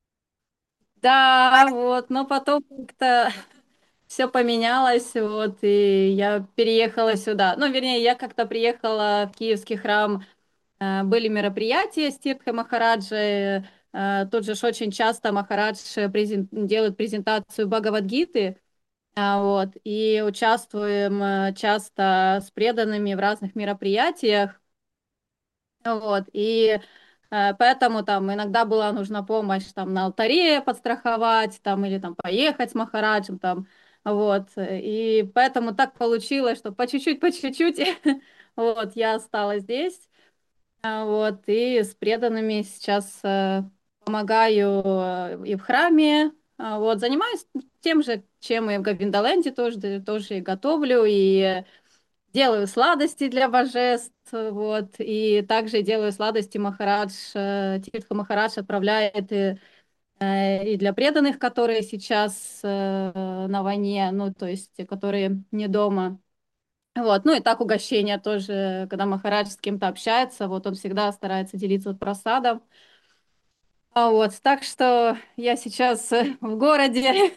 Да, вот, но потом как-то все поменялось, вот, и я переехала сюда. Ну, вернее, я как-то приехала в Киевский храм, э, были мероприятия с Тиртхой Махараджей, э, тут же ж очень часто Махарадж презен- делает презентацию Бхагавад-гиты, а, вот, и участвуем э, часто с преданными в разных мероприятиях, вот, и э, поэтому там иногда была нужна помощь там на алтаре подстраховать, там, или там поехать с Махараджем, там, вот, и поэтому так получилось, что по чуть-чуть, по чуть-чуть, вот, я осталась здесь, а, вот, и с преданными сейчас э, помогаю э, и в храме, а, вот, занимаюсь тем же, чем и в Говиндаленде тоже, тоже и готовлю, и делаю сладости для божеств, вот, и также делаю сладости Махарадж, э, Тиртха Махарадж отправляет и, э, и для преданных, которые сейчас э, на войне, ну, то есть, которые не дома. Вот, ну и так угощение тоже, когда Махарадж с кем-то общается, вот он всегда старается делиться просадом. А вот, так что я сейчас э, в городе.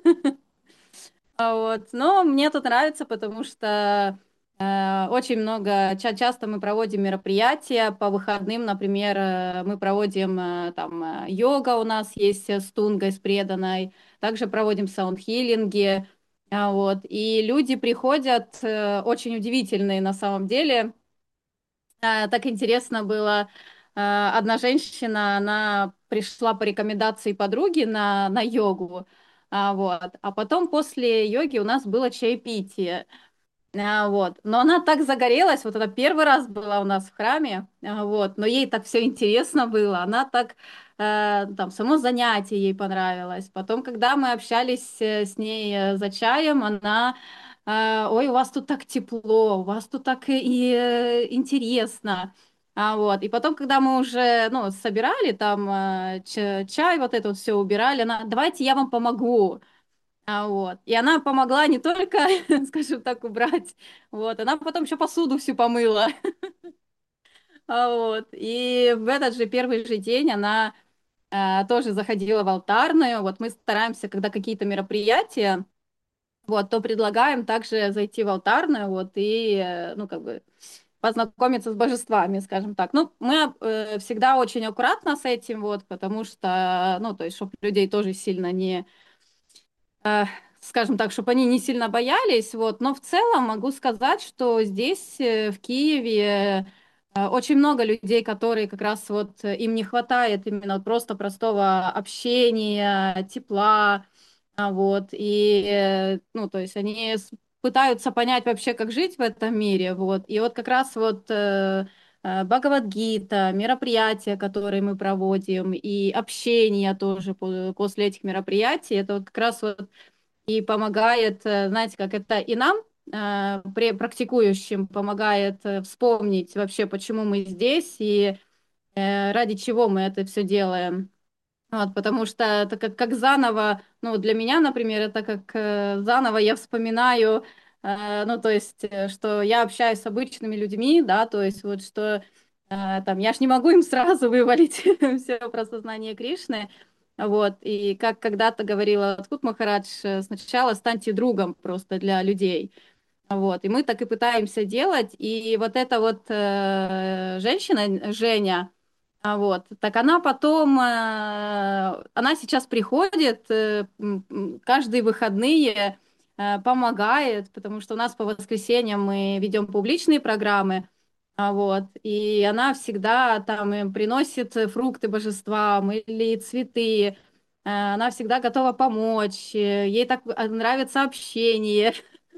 А вот. Но мне тут нравится, потому что э, очень много, ча- часто мы проводим мероприятия по выходным, например, э, мы проводим э, там э, йога у нас есть э, с Тунгой, с преданной, также проводим саундхилинги, а, вот, и люди приходят э, очень удивительные на самом деле. Э, так интересно было, э, одна женщина, она пришла по рекомендации подруги на, на йогу, а, вот. А потом после йоги у нас было чаепитие. А, вот. Но она так загорелась, вот она первый раз была у нас в храме, а, вот, но ей так все интересно было, она так, э, там, само занятие ей понравилось. Потом, когда мы общались э, с ней э, за чаем, она, э, ой, у вас тут так тепло, у вас тут так и, и, э, интересно. А, вот. И потом, когда мы уже, ну, собирали там э, ч- чай, вот это вот все убирали, она, давайте я вам помогу. А, вот. И она помогла не только, скажем так, убрать, вот, она потом еще посуду всю помыла. А, вот. И в этот же первый же день она э, тоже заходила в алтарную. Вот мы стараемся, когда какие-то мероприятия, вот, то предлагаем также зайти в алтарную, вот, и, э, ну, как бы, познакомиться с божествами, скажем так. Ну, мы э, всегда очень аккуратно с этим, вот, потому что, ну, то есть, чтобы людей тоже сильно не э, скажем так, чтобы они не сильно боялись, вот. Но в целом могу сказать, что здесь, э, в Киеве, э, очень много людей, которые как раз вот э, им не хватает именно вот просто простого общения, тепла, а, вот. И, э, ну, то есть они с- пытаются понять вообще, как жить в этом мире, вот. И вот как раз вот э, э, Бхагавад-гита, мероприятия, которые мы проводим, и общение тоже по- после этих мероприятий, это вот как раз вот и помогает, э, знаете, как это и нам, э, пре- практикующим, помогает э, вспомнить вообще, почему мы здесь и э, ради чего мы это все делаем. Вот, потому что это как, как заново, ну, для меня, например, это как э, заново я вспоминаю, э, ну, то есть, э, что я общаюсь с обычными людьми, да, то есть вот что э, там, я ж не могу им сразу вывалить все про сознание Кришны, вот, и как когда-то говорила Откут Махарадж, э, сначала станьте другом просто для людей, вот, и мы так и пытаемся делать, и вот эта вот э, женщина, Женя, а вот, так она потом, э, она сейчас приходит э, м, м, каждые выходные, э, помогает, потому что у нас по воскресеньям мы ведем публичные программы, а вот, и она всегда там им приносит фрукты божествам или цветы, э, она всегда готова помочь, э, ей так э, нравится общение,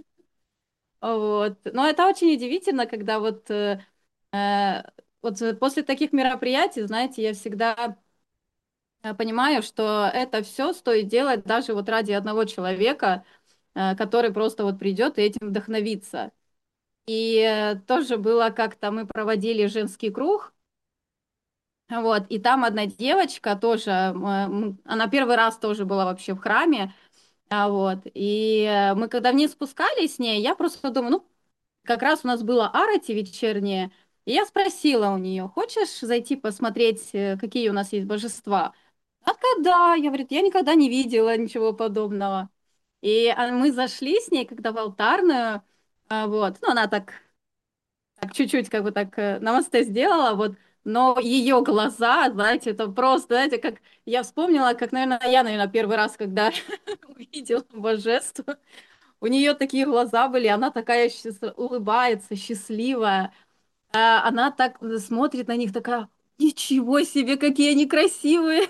вот. Но это очень удивительно, когда вот, э, э, вот э, после таких мероприятий, знаете, я всегда э, понимаю, что это все стоит делать даже вот ради одного человека, э, который просто вот придет и этим вдохновится. И э, тоже было как-то, мы проводили женский круг, Вот, и там одна девочка тоже, м, м, она первый раз тоже была вообще в храме, а вот, и э, мы когда вниз спускались с ней, я просто думаю, ну, как раз у нас было арати вечернее, и я спросила у нее, хочешь зайти посмотреть, э, какие у нас есть божества? Она такая, да, я, говорит, я никогда не видела ничего подобного. И а, мы зашли с ней, когда в алтарную, а, вот, ну, она так так чуть-чуть как бы так э, намасте сделала, вот, но ее глаза, знаете, это просто, знаете, как я вспомнила, как, наверное, я, наверное, первый раз, когда увидела божество, у нее такие глаза были, она такая счаст- улыбается, счастливая, а она так смотрит на них, такая, ничего себе, какие они красивые.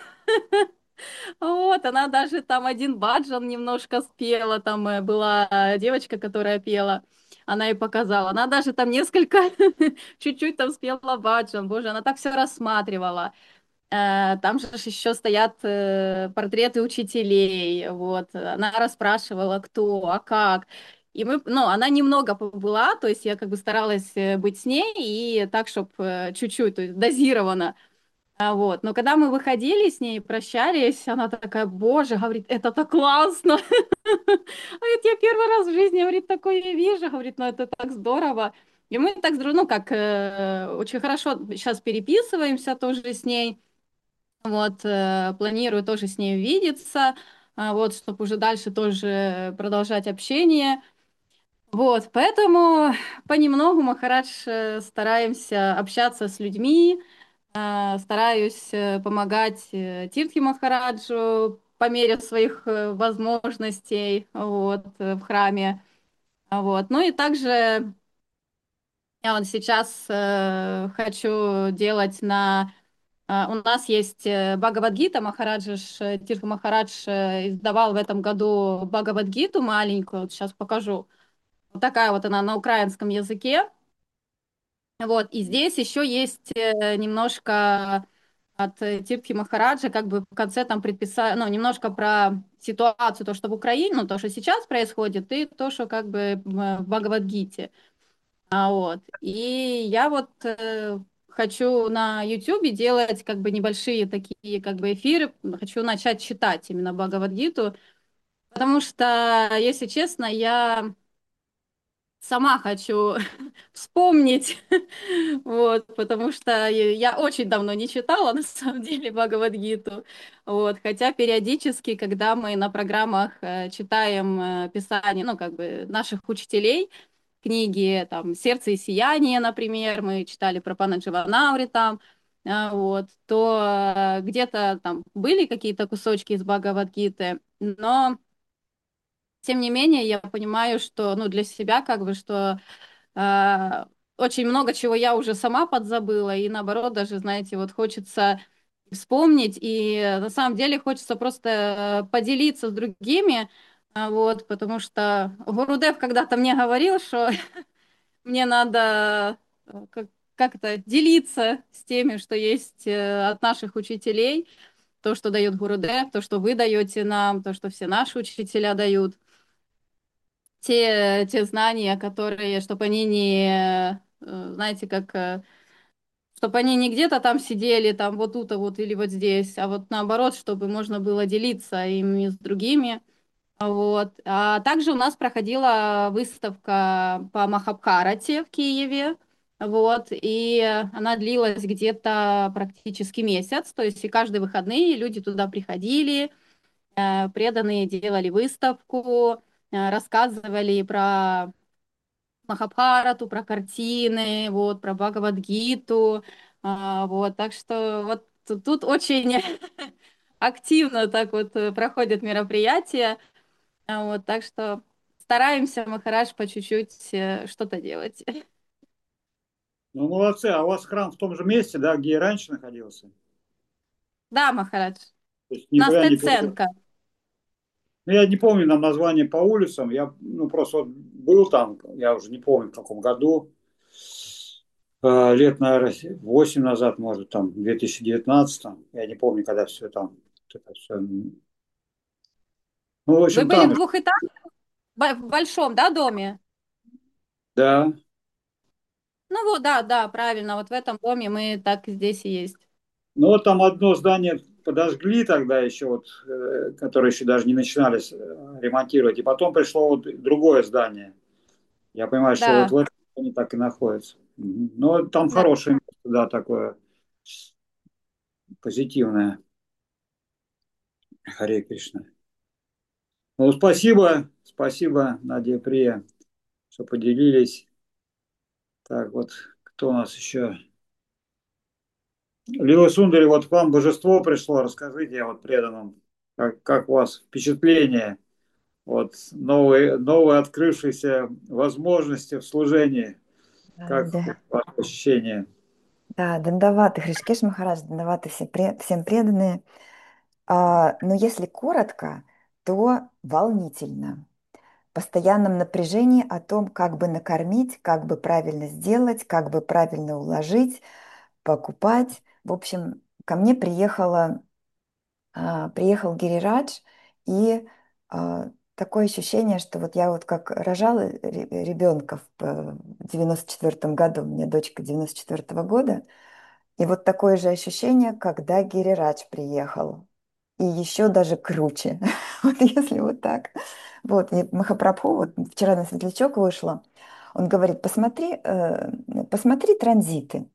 Вот, она даже там один баджан немножко спела, там э, была э, девочка, которая пела, она и показала. Она даже там несколько, чуть-чуть там спела баджан, боже, она так все рассматривала. Э, Там же ж еще стоят э, портреты учителей, вот. Она расспрашивала, кто, а как. И мы, ну, она немного побыла, то есть я как бы старалась э, быть с ней и так, чтобы чуть-чуть, то есть дозированно. А вот, но когда мы выходили с ней, прощались, она такая, боже, говорит, это так классно. Говорит, я первый раз в жизни, говорит, такое вижу, говорит, ну это так здорово. И мы так, дру- ну как, э, очень хорошо сейчас переписываемся тоже с ней. Вот, э, планирую тоже с ней увидеться, а, вот, чтобы уже дальше тоже продолжать общение. Вот, поэтому понемногу, Махарадж, э, стараемся общаться с людьми, а, стараюсь э, помогать э, Тиртхи Махараджу по мере своих э, возможностей вот, э, в храме. А Вот. Ну и также я вот сейчас э, хочу делать на... а, У нас есть э, Бхагавадгита, Махараджа, ж, э, Тиртха Махарадж э, издавал в этом году Бхагавадгиту маленькую, вот сейчас покажу. Вот такая вот она на украинском языке. Вот, и здесь еще есть э, немножко от э, Тиртхи Махараджа, как бы в конце там предписали, ну, немножко про ситуацию, то, что в Украине, ну, то, что сейчас происходит, и то, что как бы м, в Бхагавадгите. А вот, и я вот э, хочу на Ютубе делать как бы небольшие такие как бы эфиры, хочу начать читать именно Бхагавадгиту, потому что, если честно, я сама хочу вспомнить, вот, потому что я очень давно не читала, на самом деле, Бхагавадгиту, вот, хотя периодически, когда мы на программах э, читаем э, Писание, ну, как бы, наших учителей, книги, там, «Сердце и сияние», например, мы читали про Пана Дживанаври там, а, вот, то э, где-то там были какие-то кусочки из Бхагавадгиты, но тем не менее, я понимаю, что, ну, для себя, как бы, что э, очень много чего я уже сама подзабыла, и наоборот, даже, знаете, вот хочется вспомнить, и э, на самом деле хочется просто э, поделиться с другими, а, вот, потому что Гурудев когда-то мне говорил, что мне надо э, как, как-то делиться с теми, что есть э, от наших учителей, то, что дает Гурудев, то, что вы даете нам, то, что все наши учителя дают те, те знания, которые, чтобы они не, э, знаете, как, чтобы они не где-то там сидели, там вот тут, а вот или вот здесь, а вот наоборот, чтобы можно было делиться ими с другими. А Вот. А также у нас проходила выставка по Махабхарате в Киеве, вот, и она длилась где-то практически месяц, то есть и каждые выходные люди туда приходили, э, преданные делали выставку, э, рассказывали про Махабхарату, про картины, вот, про Бхагавадгиту, а, вот, так что вот ту- тут очень активно так вот э, проходят мероприятия, а, вот, так что стараемся, Махарадж, по чуть-чуть э, что-то делать. Ну, молодцы. А у вас храм в том же месте, да, где и раньше находился? Да, Махарадж, То есть на никуда не переехал? Стеценко. Ну, я не помню нам название по улицам. Я, ну, просто вот был там, я уже не помню, в каком году. Э, Лет, наверное, восемь назад, может, там, в две тысячи девятнадцатом. Я не помню, когда все там. Вот это всё. Ну, в Вы общем, были там, в двухэтажном, в большом, да, доме? да. Ну вот, да, да, правильно, вот в этом доме мы так здесь и есть. Ну вот там одно здание подожгли тогда еще, вот, э, которое еще даже не начинали с- э, ремонтировать, и потом пришло вот другое здание. Я понимаю, что вот Да, в этом они так и находятся. Мгм. Ну, там да. хорошее место, да, такое позитивное. Харе Кришна. Ну, спасибо, спасибо, Надя и Прия, что поделились. Так, вот, кто у нас еще? Лила Сундари, вот к вам божество пришло, расскажите вот преданным, как, как у вас впечатление, вот новые, новые открывшиеся возможности в служении, Да, как да, ваше ощущение? да, Дандаваты, Хришкеш Махарадж, Дандаваты все пре- всем преданные. А, но если коротко, то волнительно. В постоянном напряжении о том, как бы накормить, как бы правильно сделать, как бы правильно уложить, покупать. В общем, ко мне приехала, а, приехал Гирирадж, и а, такое ощущение, что вот я вот как рожала ребенка в девяносто четвертом году, у меня дочка девяносто четвертого года, и вот такое же ощущение, когда Гирирадж приехал. И еще даже круче. Вот если вот так. Вот, и Махапрабху, вот вчера на Светлячок вышла, он говорит, посмотри, э, посмотри транзиты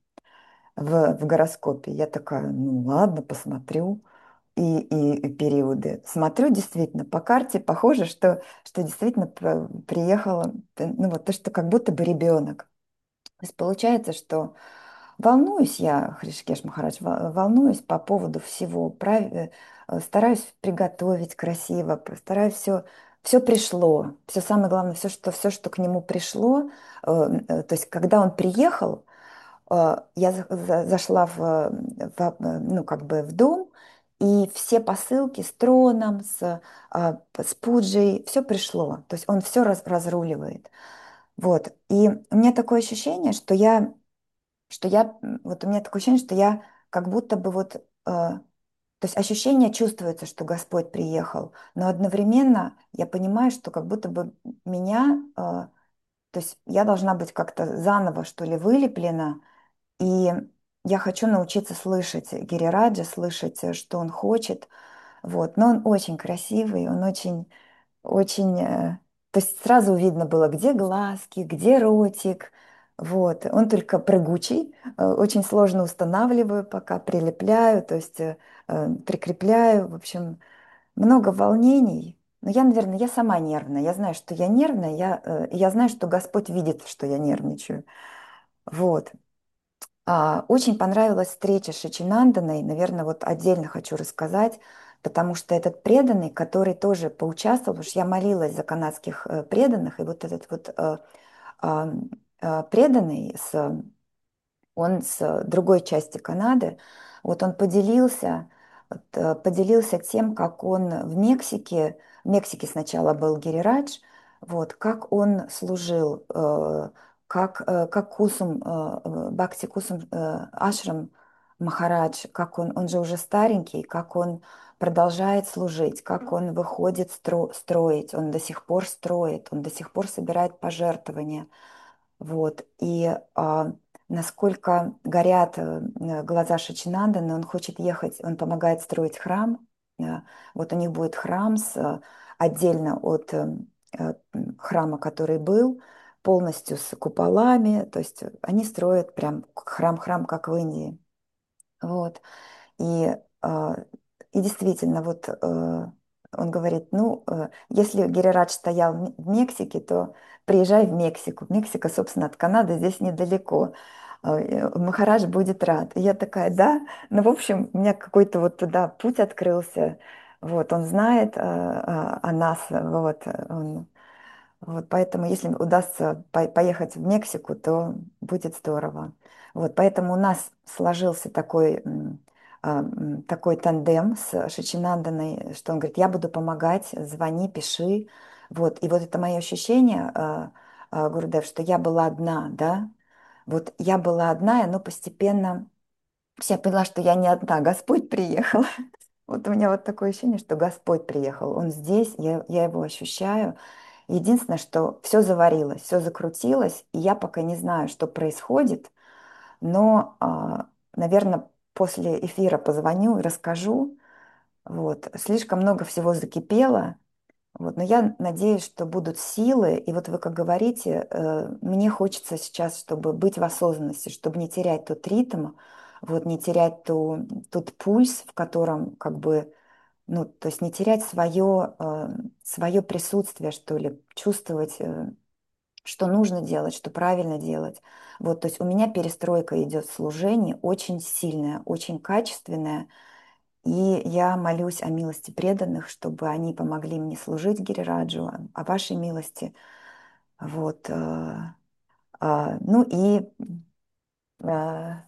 в, в гороскопе. Я такая, ну ладно, посмотрю. И, и, и периоды. Смотрю, действительно, по карте похоже, что, что действительно п- приехала, э, ну вот то, что как будто бы ребенок. То есть получается, что волнуюсь я, Хришикеш Махарадж, во- волнуюсь по поводу всего, прав- э, э, стараюсь приготовить красиво, п- стараюсь все, все пришло, все самое главное, все, что, все, что к нему пришло, э, э, то есть когда он приехал, э, я за- за- зашла в, э, в, э, ну, как бы в дом, и все посылки с троном, с, а, с пуджей, все пришло, то есть он все разруливает. Вот. И у меня такое ощущение, что я что я, м, вот у меня такое ощущение, что я как будто бы вот, э, то есть ощущение чувствуется, что Господь приехал, но одновременно я понимаю, что как будто бы меня, э, то есть я должна быть как-то заново, что ли, вылеплена, и я хочу научиться слышать Гирираджа, слышать, э, что он хочет, вот, но он очень красивый, он очень очень, э, то есть сразу видно было, где глазки, где ротик. Вот. Он только прыгучий, э, очень сложно устанавливаю, пока прилепляю, то есть э, э, прикрепляю. В общем, много волнений. Но я, наверное, я сама нервная. Я знаю, что я нервная, я, э, и я знаю, что Господь видит, что я нервничаю. Вот. А, Очень понравилась встреча с Шичинанданой. Наверное, вот отдельно хочу рассказать, потому что этот преданный, который тоже поучаствовал, потому что я молилась за канадских э, преданных, и вот этот вот э, а, а, преданный с он с другой части Канады, вот он поделился, вот, э, поделился тем, как он в Мексике, в Мексике сначала был Гирирадж, вот, как он служил, э, как, э, как Кусум, э, э, Бхакти Кусум э, Ашрам Махарадж, как он, он же уже старенький, как он продолжает служить, как он выходит стро, строить, он до сих пор строит, он до сих пор собирает пожертвования. Вот. И а, насколько горят э, э, глаза Шачинанданы, он хочет ехать, он помогает строить храм. Э, Вот у них будет храм с, э, отдельно от э, э, м, храма, который был, полностью с куполами. То есть они строят прям храм-храм, как в Индии. Вот. И, а, и действительно, вот э, он говорит, ну, э, если Гирирадж стоял в Ме- в Мексике, то приезжай в Мексику. Мексика, собственно, от Канады здесь недалеко. Э, э, Махарадж будет рад. И я такая, да. Ну, в общем, у меня какой-то вот туда путь открылся. Вот, он знает э, о о нас, вот, он вот, поэтому, если удастся по- поехать в Мексику, то будет здорово. Вот, поэтому у нас сложился такой, м, а, м, такой тандем с Шичинанданой, что он говорит, я буду помогать, звони, пиши. Вот, и вот это мое ощущение, а, а, Гурудев, что я была одна, да, вот я была одна, и оно постепенно, я поняла, что я не одна, Господь приехал. Вот у меня вот такое ощущение, что Господь приехал, Он здесь, я, я его ощущаю. Единственное, что все заварилось, все закрутилось, и я пока не знаю, что происходит, но, наверное, после эфира позвоню и расскажу. Вот. Слишком много всего закипело. Вот. Но я надеюсь, что будут силы. И вот вы как говорите, э, мне хочется сейчас, чтобы быть в осознанности, чтобы не терять тот ритм, вот, не терять ту, тот пульс, в котором как бы, ну, то есть не терять свое, свое присутствие, что ли, чувствовать, э, что нужно делать, что правильно делать. Вот, то есть у меня перестройка идет в служении очень сильная, очень качественная, и я молюсь о милости преданных, чтобы они помогли мне служить Гирираджу, о о вашей милости. Вот. э, а, Ну и э,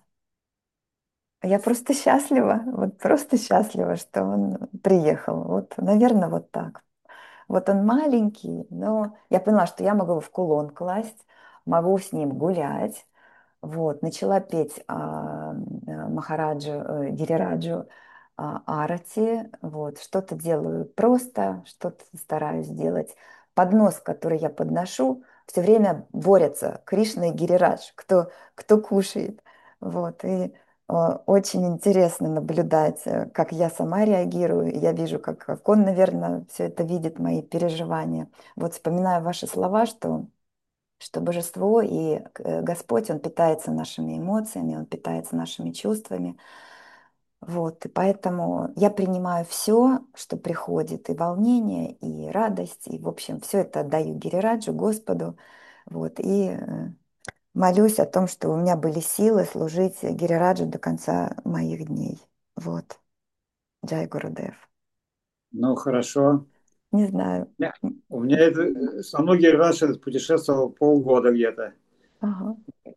я просто счастлива, вот просто счастлива, что он приехал. Вот, наверное, вот так. Вот он маленький, но я поняла, что я могу его в кулон класть, могу с ним гулять. Вот, начала петь а, э, Махараджу, э, Гирираджу а, Арати. Вот, что-то делаю просто, что-то стараюсь делать. Поднос, который я подношу, все время борются Кришна и Гирирадж, кто, кто кушает. Вот, и э, очень интересно наблюдать, э, как я сама реагирую. Я вижу, как, как он, наверное, все это видит, мои переживания. Вот вспоминаю ваши слова, что что божество и э, Господь, Он питается нашими эмоциями, Он питается нашими чувствами. Вот, и поэтому я принимаю все, что приходит, и волнение, и радость, и, в общем, все это отдаю Гирираджу, Господу, вот, и э, молюсь о том, что у меня были силы служить Гирираджу до конца моих дней. Вот, Джай Гурудев. Ну, хорошо. Не знаю. Я- У меня это, со многих раз это путешествовал полгода где-то. Ага.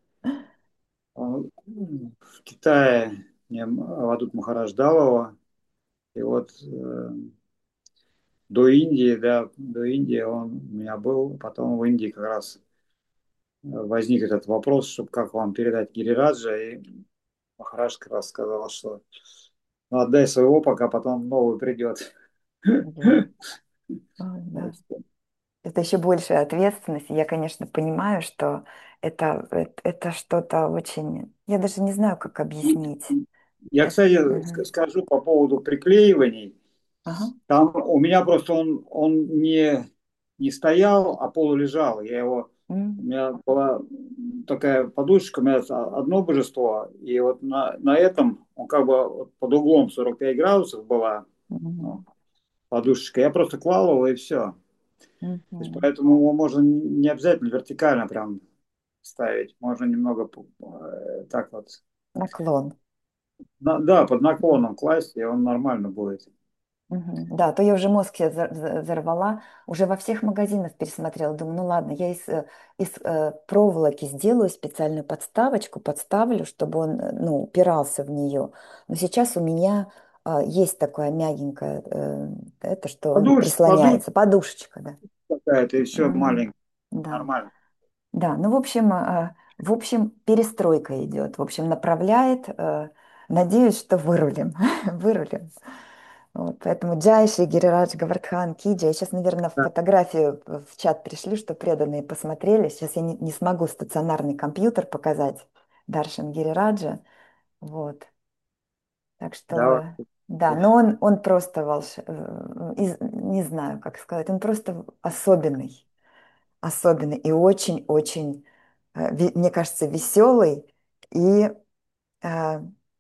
Он в Китае мне Авадут Махарадж дал его. И вот э, до Индии, да, до Индии он у меня был. Потом в Индии как раз возник этот вопрос, чтобы как вам передать Гирираджа. И Махарадж как раз сказал, что ну, отдай своего, пока потом новый придет. Мгм. Ой, да. Это еще большая ответственность. Я, конечно, понимаю, что это, это, это что-то очень... Я даже не знаю, как объяснить. Я, Это- кстати, ск- Мгм. скажу по поводу приклеиваний. Ага. Там у меня просто он, он не, не стоял, а полулежал. Я его, у М, меня была такая подушечка, у меня одно божество, и вот на, на этом он как бы вот под углом сорок пять градусов была, мгм, ну, подушечка. Я просто клал его и все. То есть мгм. поэтому его можно не обязательно вертикально прям ставить. Можно немного э, так вот. Наклон. На- да, под Мгм. наклоном класть, и он нормально будет. Мгм. Да, то я уже мозг себе за- за- взорвала, уже во всех магазинах пересмотрела. Думаю, ну ладно, я из, э, из э, проволоки сделаю специальную подставочку, подставлю, чтобы он, э, ну, упирался в нее. Но сейчас у меня а, есть такое мягенькое, э, это что Подушечка, подушечка прислоняется, подушечка, да. какая-то, и все М, маленькое, Да, нормально. да, ну, в общем, а, в общем, перестройка идет, в общем, направляет. э, Надеюсь, что вырулим, вырулим. Вот, поэтому Джай Шри Гирирадж Гавардхан Ки Джай. Сейчас, наверное, Да, фотографию в чат пришли, что преданные посмотрели. Сейчас я не, не смогу стационарный компьютер показать Даршан Гирираджа. Вот, так давай. что, да, но он, он просто волш... э, из- не знаю, как сказать, он просто особенный, особенный и очень-очень, э, ви- мне кажется, веселый и э,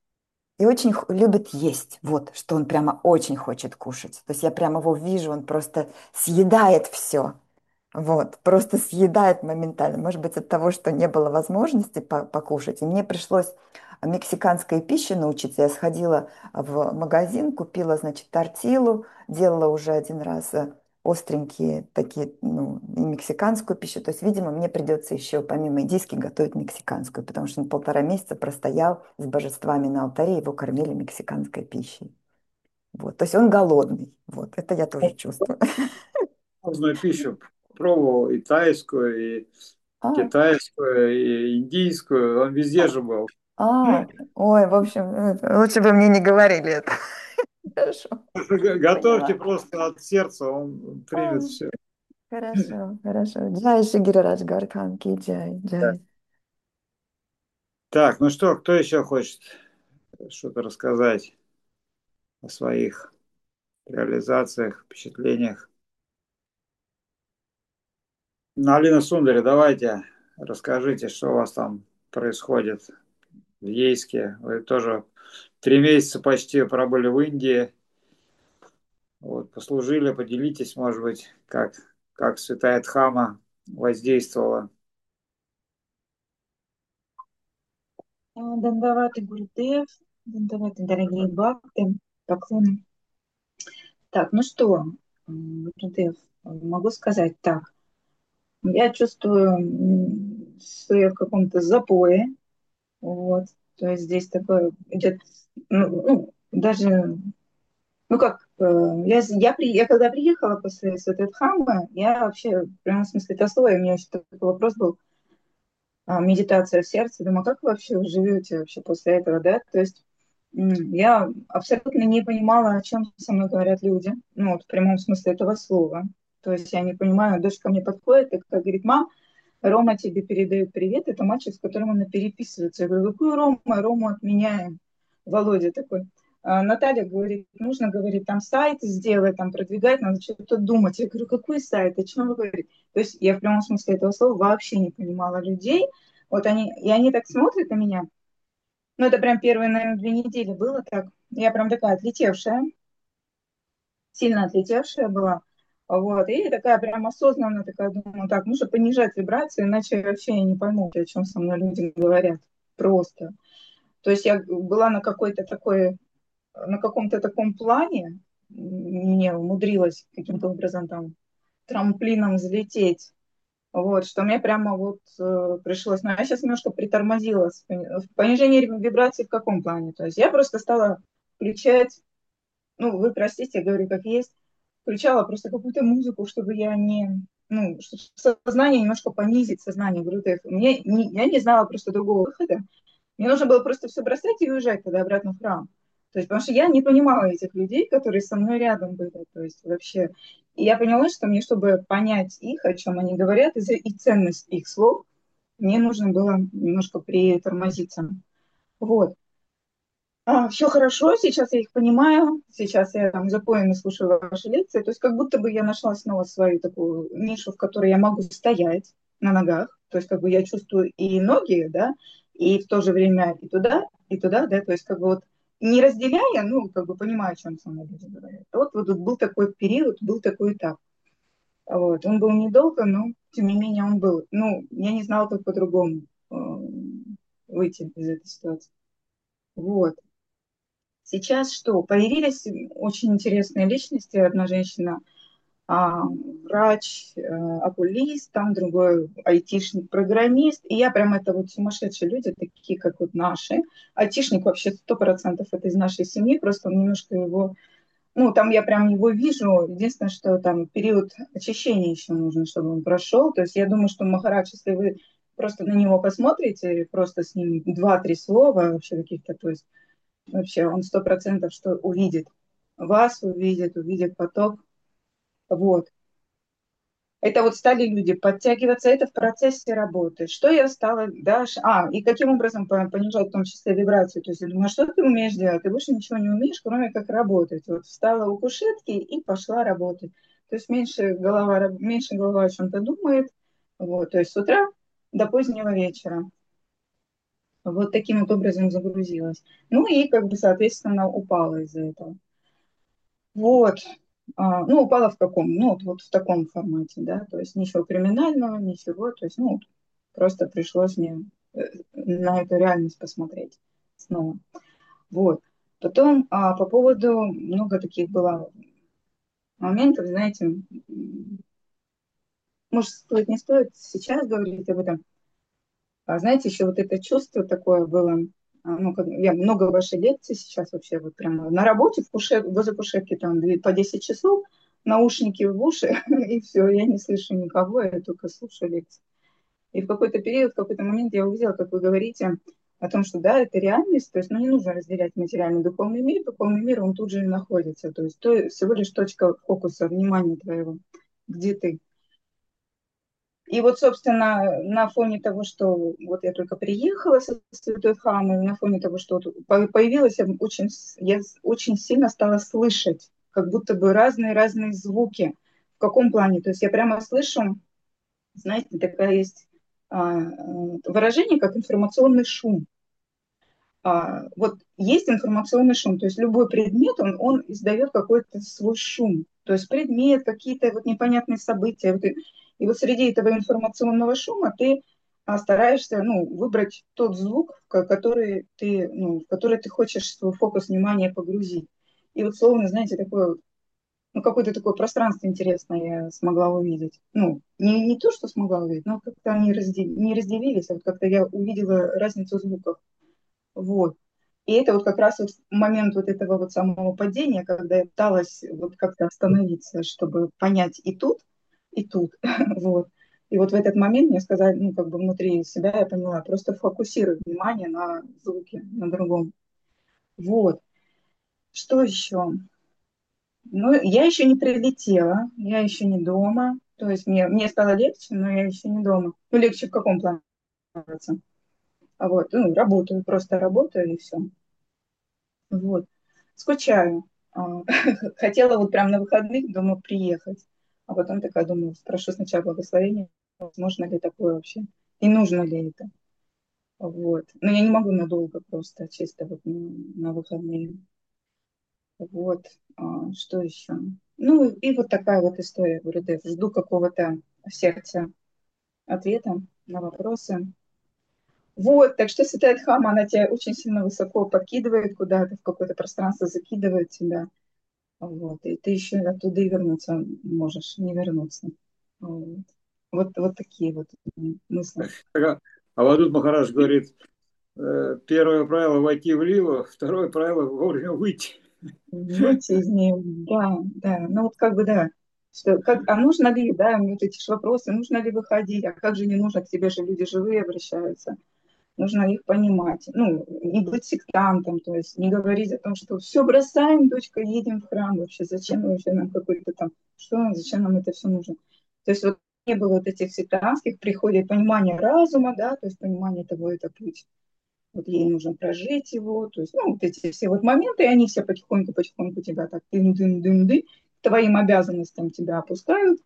И очень х- любит есть. Вот, что он прямо очень хочет кушать. То есть я прямо его вижу, он просто съедает все. Вот, просто съедает моментально. Может быть, от того, что не было возможности по- покушать. И мне пришлось мексиканской пище научиться. Я сходила в магазин, купила, значит, тортилу, делала уже один раз э, остренькие такие, ну, и мексиканскую пищу. То есть, видимо, мне придется еще помимо индийской готовить мексиканскую, потому что он полтора месяца простоял с божествами на алтаре, его кормили мексиканской пищей. Вот, то есть он голодный. Вот, это я тоже чувствую. Разную пищу пробовал, и тайскую, и А, китайскую, и индийскую. Он везде же был. а, ой, в общем, э, лучше бы мне не говорили это. Хорошо, Г- Готовьте поняла. просто от сердца, он А, примет все. хорошо, хорошо. Джай Шигирадж Гардхан Ки Джай, Джай. Так, ну что, кто еще хочет что-то рассказать о своих реализациях, впечатлениях. Ну, Алина Сундари, давайте расскажите, что у вас там происходит в Ейске. Вы тоже три месяца почти пробыли в Индии, вот, послужили, поделитесь, может быть, как, как Святая Дхамма воздействовала. Дандаваты Гурдев, Дандаваты, дорогие бхакты, поклоны. Так, ну что, м, Гурдев, могу сказать так. Я чувствую, м, что я в каком-то запое. Вот. То есть здесь такое идет, ну, ну, даже, ну как, э, я, с- я, при, я когда приехала после Святотхамы, я вообще, в прямом смысле этого слова, у меня еще такой вопрос был, а, медитация в сердце. Думаю, как вы вообще вы живете вообще после этого, да? То есть м, я абсолютно не понимала, о чем со мной говорят люди, ну вот в прямом смысле этого слова. То есть я не понимаю, дочка мне подходит и как говорит, мам, Рома тебе передает привет, это мальчик, с которым она переписывается. Я говорю, какую Рома? Рому отменяем. Володя такой. А Наталья говорит, нужно, говорит, там сайт сделать, там продвигать, надо что-то думать. Я говорю, какой сайт, о чем вы говорите? То есть я в прямом смысле этого слова вообще не понимала людей. Вот они, и они так смотрят на меня. Ну, это прям первые, наверное, две недели было так. Я прям такая отлетевшая, сильно отлетевшая была. Вот, и такая прям осознанно такая думаю, так, нужно понижать вибрации, иначе вообще я не пойму, о чем со мной люди говорят. Просто. То есть я была на какой-то такой, на каком-то таком плане, не умудрилась каким-то образом там трамплином взлететь. Вот, что мне прямо вот э, пришлось. Но я сейчас немножко притормозила. Понижение вибраций в каком плане? То есть я просто стала включать, ну, вы простите, я говорю как есть, включала просто какую-то музыку, чтобы я не, ну, чтобы сознание немножко понизить, сознание. Говорю, так, мне, не, я не знала просто другого выхода. Мне нужно было просто все бросать и уезжать тогда обратно в храм. То есть, потому что я не понимала этих людей, которые со мной рядом были. То есть вообще. И я поняла, что мне, чтобы понять их, о чем они говорят, и, за- и ценность их слов, мне нужно было немножко притормозиться. Вот. А, все хорошо, сейчас я их понимаю, сейчас я там запоями слушаю ваши лекции, то есть как будто бы я нашла снова свою такую нишу, в которой я могу стоять на ногах, то есть как бы я чувствую и ноги, да, и в то же время и туда, и туда, да, то есть как бы вот не разделяя, ну, как бы понимаю, о чем со мной люди говорят. Вот, вот тут был такой период, был такой этап. Вот. Он был недолго, но тем не менее он был. Ну, я не знала, как по-другому э, выйти из этой ситуации. Вот. Сейчас что? Появились очень интересные личности. Одна женщина а, врач, э, окулист, там другой айтишник, программист. И я прям это вот сумасшедшие люди, такие как вот наши. Айтишник вообще сто процентов это из нашей семьи, просто он немножко его, ну там я прям его вижу. Единственное, что там период очищения еще нужно, чтобы он прошел. То есть я думаю, что Махарадж, если вы просто на него посмотрите, просто с ним два-три слова вообще каких-то, то есть вообще он сто процентов что увидит вас, увидит, увидит поток. Вот. Это вот стали люди подтягиваться, это в процессе работы. Что я стала дальше? А, и каким образом понижать в том числе вибрацию? То есть я думаю, а что ты умеешь делать? Ты больше ничего не умеешь, кроме как работать. Вот встала у кушетки и пошла работать. То есть меньше голова, меньше голова о чем-то думает. Вот, то есть с утра до позднего вечера. Вот таким вот образом загрузилась. Ну и как бы, соответственно, упала из-за этого. Вот. А, ну, упала в каком? Ну, вот, вот в таком формате, да, то есть ничего криминального, ничего, то есть, ну, просто пришлось мне э, на эту реальность посмотреть снова. Вот. Потом а, по поводу, много таких было моментов, знаете, м, может, стоит, не стоит сейчас говорить об этом. А знаете, еще вот это чувство такое было, а, ну, как, я много вашей лекций сейчас вообще вот прямо на работе в кушет, возле кушетки там две- по десять часов, наушники в уши, и все, я не слышу никого, я только слушаю лекции. И в какой-то период, в какой-то момент я увидела, как вы говорите о том, что да, это реальность, то есть ну, не нужно разделять материальный и духовный мир, духовный мир, он тут же и находится, то есть то всего лишь точка фокуса внимания твоего, где ты. И вот, собственно, на фоне того, что вот я только приехала со Святой Хамы, на фоне того, что вот появилась, я очень, я очень сильно стала слышать, как будто бы разные-разные звуки. В каком плане? То есть я прямо слышу, знаете, такая есть а, выражение, как информационный шум. А, вот есть информационный шум, то есть любой предмет, он, он издает какой-то свой шум. То есть предмет, какие-то вот непонятные события. Вот и, и вот среди этого информационного шума ты а, стараешься ну, выбрать тот звук, в ко- который ты, ну, в который ты хочешь свой фокус внимания погрузить. И вот словно, знаете, такое вот, ну, какое-то такое пространство интересное я смогла увидеть. Ну, не, не то, что смогла увидеть, но как-то они разде- не разделились, а вот как-то я увидела разницу звуков. Вот. И это вот как раз вот момент вот этого вот самого падения, когда я пыталась вот как-то остановиться, чтобы понять и тут, и тут. Вот. И вот в этот момент мне сказали, ну, как бы внутри себя я поняла, просто фокусируй внимание на звуке, на другом. Вот. Что еще? Ну, я еще не прилетела, я еще не дома. То есть мне, мне стало легче, но я еще не дома. Ну, легче в каком плане? А вот, ну, работаю, просто работаю и все. Вот. Скучаю. А, Хотела вот прям на выходных, думаю, приехать. А потом такая думаю, спрошу сначала благословение, возможно ли такое вообще, и нужно ли это. Вот. Но я не могу надолго просто, чисто вот на, на выходные. Вот. А, что еще? Ну, и вот такая вот история, говорю, да, жду какого-то в сердце ответа на вопросы. Вот, так что Святая Дхама, она тебя очень сильно высоко подкидывает куда-то, в какое-то пространство закидывает тебя. Вот, и ты еще оттуда и вернуться можешь, не вернуться. Вот, вот, вот такие вот мысли. А вот тут Махарадж говорит, э, первое правило войти в ливу, второе правило вовремя выйти. Выйти из нее, да, да, ну вот как бы да, что, как, а нужно ли, да, вот эти ж вопросы, нужно ли выходить, а как же не нужно, к тебе же люди живые обращаются, нужно их понимать, ну, не быть сектантом, то есть не говорить о том, что все бросаем, дочка, едем в храм, вообще зачем вообще нам какой-то там, что, зачем нам это все нужно. То есть вот не было вот этих сектантских, приходит понимание разума, да, то есть понимание того, это путь, вот ей нужно прожить его, то есть, ну, вот эти все вот моменты, и они все потихоньку-потихоньку тебя так дын-дын-дын-ды, к твоим обязанностям тебя опускают,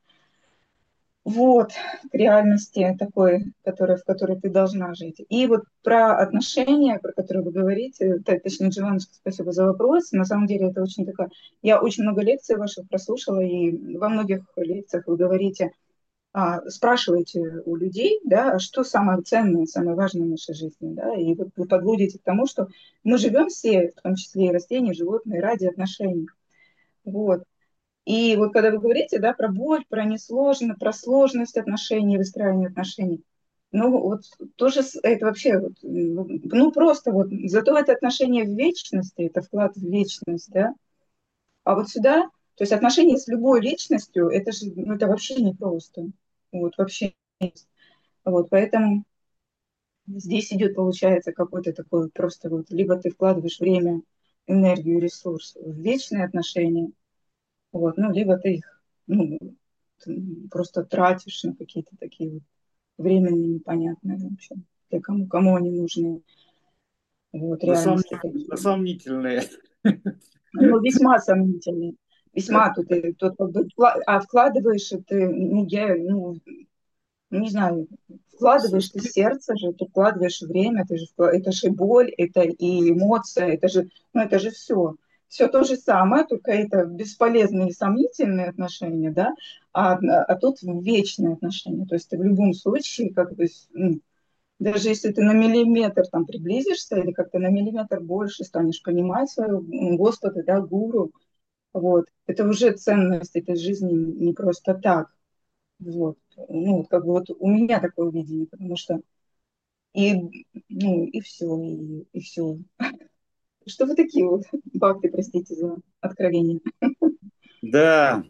вот, к реальности такой, которая, в которой ты должна жить. И вот про отношения, про которые вы говорите, т- точнее, Джованочка, спасибо за вопрос. На самом деле это очень такая... Я очень много лекций ваших прослушала, и во многих лекциях вы говорите, а, спрашиваете у людей, да, а что самое ценное, самое важное в нашей жизни, да, и вот вы подводите к тому, что мы живем все, в том числе и растения, животные, ради отношений. Вот. И вот когда вы говорите, да, про боль, про несложно, про сложность отношений, выстраивания отношений, ну вот тоже это вообще, вот, ну просто вот, зато это отношение в вечности, это вклад в вечность, да, а вот сюда, то есть отношения с любой личностью, это же, ну это вообще не просто, вот вообще, вот поэтому здесь идет, получается, какой-то такой просто вот, либо ты вкладываешь время, энергию, ресурс в вечные отношения, вот, ну, либо ты их, ну, просто тратишь на какие-то такие вот временные, непонятные вообще. Для кому, кому они нужны. Вот, На сом- реальности на такие. сомнительные. Ну, весьма сомнительные. Весьма тут, и, тут как бы, вкла- а вкладываешь ты, ну, я, ну, ну, не знаю, вкладываешь ты сердце же, ты вкладываешь время, ты же, вкла- это же боль, это и эмоция, это же, ну, это же все. Все то же самое, только это бесполезные и сомнительные отношения, да, а, а тут вечные отношения. То есть ты в любом случае, как бы, с- ну, даже если ты на миллиметр там приблизишься или как-то на миллиметр больше станешь понимать своего м, Господа, да, гуру, вот, это уже ценность этой жизни не просто так. Вот. Ну, вот как бы вот у меня такое видение, потому что и, ну, и все, и, и все. Что вы такие вот, бабки, простите за откровение. Да,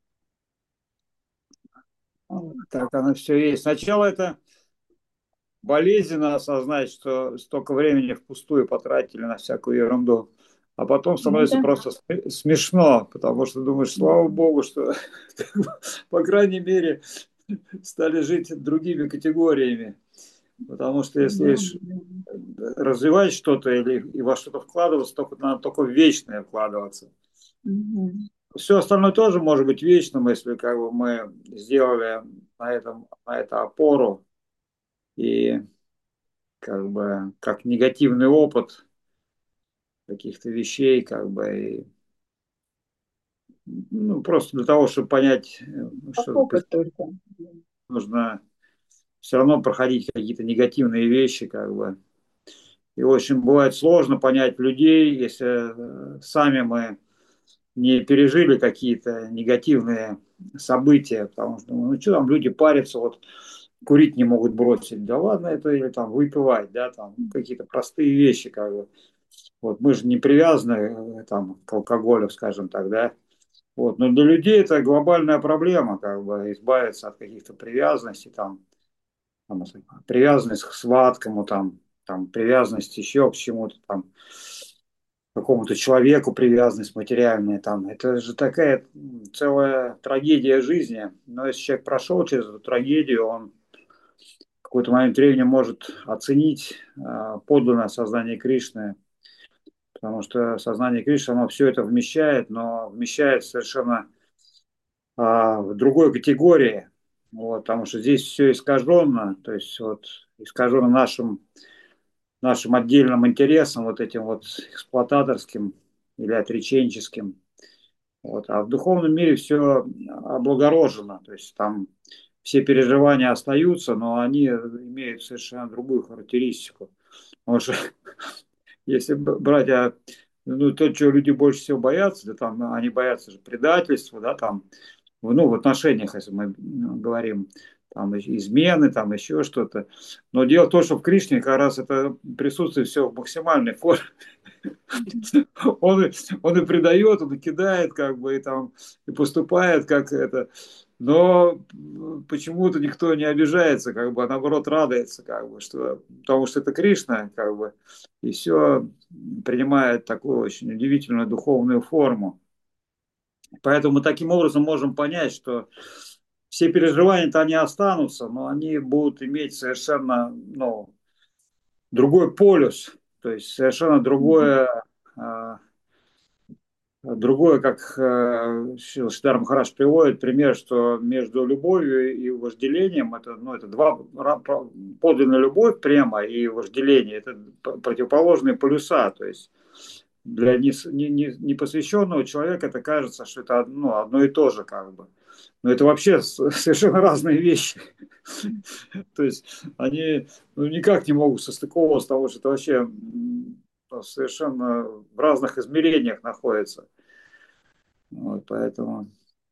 Вот. так оно все есть. Сначала это болезненно осознать, что столько времени впустую потратили на всякую ерунду. А потом Ну становится да. просто см- смешно, потому что думаешь, слава богу, что по крайней мере стали жить другими категориями. Потому что если Да, ш- да. развивать что-то или и во что-то вкладываться, только надо только в вечное вкладываться. Мгм. Все остальное тоже может быть вечным, если как бы мы сделали на этом на это опору и как бы как негативный опыт каких-то вещей, как бы и, ну, просто для того, чтобы понять, э, Как что опыт только. нужно все равно проходить какие-то негативные вещи, как бы. И очень бывает сложно понять людей, если э, сами мы не пережили какие-то негативные события, потому что, ну, что там люди парятся, вот курить не могут бросить, да ладно это, или там выпивать, да, там какие-то простые вещи, как бы. Вот мы же не привязаны э, там к алкоголю, скажем так, да. Вот, но для людей это глобальная проблема, как бы избавиться от каких-то привязанностей, там, там, привязанность к сладкому, там, там, привязанность еще к чему-то, там, к какому-то человеку привязанность материальная, там, это же такая целая трагедия жизни. Но если человек прошел через эту трагедию, он в какой-то момент времени может оценить э, подлинное сознание Кришны, потому что сознание Кришны, оно все это вмещает, но вмещает совершенно а, в другой категории, вот, потому что здесь все искаженно, то есть вот искажено нашим, нашим отдельным интересом, вот этим вот эксплуататорским или отреченческим. Вот. А в духовном мире все облагорожено, то есть там все переживания остаются, но они имеют совершенно другую характеристику. Потому что если брать, а, ну, то, чего люди больше всего боятся, да, там, они боятся же предательства, да, там, в- ну, в отношениях, если мы ну, говорим, там, измены, там, еще что-то. Но дело в том, что в Кришне как раз это присутствует все в максимальной форме. Он, и- он и предает, он и кидает, как бы, и там, и поступает, как это. Но почему-то никто не обижается, как бы, а наоборот радуется, как бы, что, потому что это Кришна, как бы, и все принимает такую очень удивительную духовную форму. Поэтому мы таким образом можем понять, что все переживания-то они останутся, но они будут иметь совершенно, ну, другой полюс, то есть совершенно Мгм. другое, а, другое, как э, Шридар Махарадж приводит пример, что между любовью и вожделением, это, ну, это два, подлинная любовь прямо и вожделение, это противоположные полюса, то есть для непосвященного человека это кажется, что это ну, одно и то же как бы. Но это вообще совершенно разные вещи. То есть они ну, никак не могут состыковываться, потому что это вообще совершенно в разных измерениях находится. Вот, поэтому.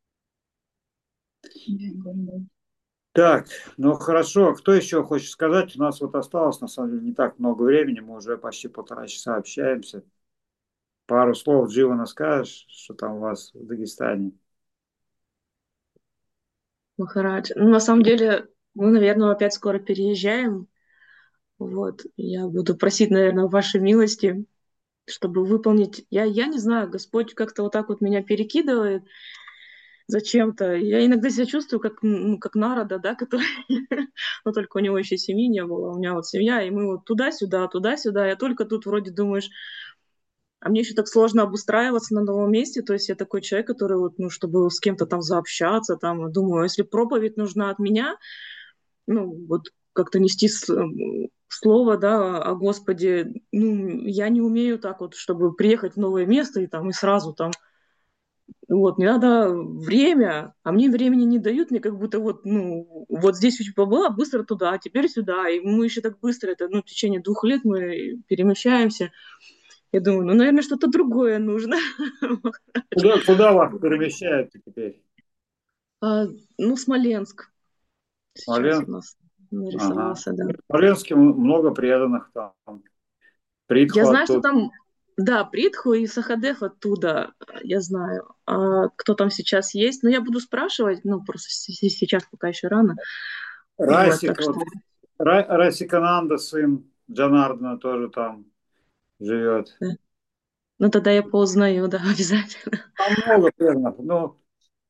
Да, да, да. Так, ну хорошо. Кто еще хочет сказать? У нас вот осталось, на самом деле, не так много времени. Мы уже почти полтора часа общаемся. Пару слов, Дживана, скажешь, что там у вас в Дагестане? Махарадж. Ну, на самом деле, мы, наверное, опять скоро переезжаем. Вот. Я буду просить, наверное, вашей милости, чтобы выполнить. Я, я не знаю, Господь как-то вот так вот меня перекидывает зачем-то. Я иногда себя чувствую как, ну, как Нарада, да, который... Но только у него еще семьи не было. У меня вот семья, и мы вот туда-сюда, туда-сюда. Я только тут вроде думаешь, а мне еще так сложно обустраиваться на новом месте. То есть я такой человек, который вот, ну, чтобы с кем-то там заобщаться, там, думаю, а если проповедь нужна от меня, ну, вот как-то нести с- м, слово, да, о Господе, ну, я не умею так вот, чтобы приехать в новое место и там, и сразу там, вот, мне надо время, а мне времени не дают, мне как будто вот, ну, вот здесь чуть побыла, быстро туда, а теперь сюда, и мы еще так быстро, это, ну, в течение двух лет мы перемещаемся. Я думаю, ну, наверное, что-то другое нужно. Куда, куда вас перемещают теперь? А, ну, Смоленск сейчас у Смоленск? нас Ага. нарисовался, да. В Смоленске много преданных там. Я Притху знаю, что оттуда. там, да, Притху и Сахадев оттуда, я знаю. А кто там сейчас есть? Ну, я буду спрашивать, ну, просто с- с- сейчас пока еще рано. Вот, Расик, так вот, что, Ра- Расикананда, сын Джанардана, тоже там живет. да. Ну, тогда я поузнаю, да, обязательно. Там много преданных. Ну,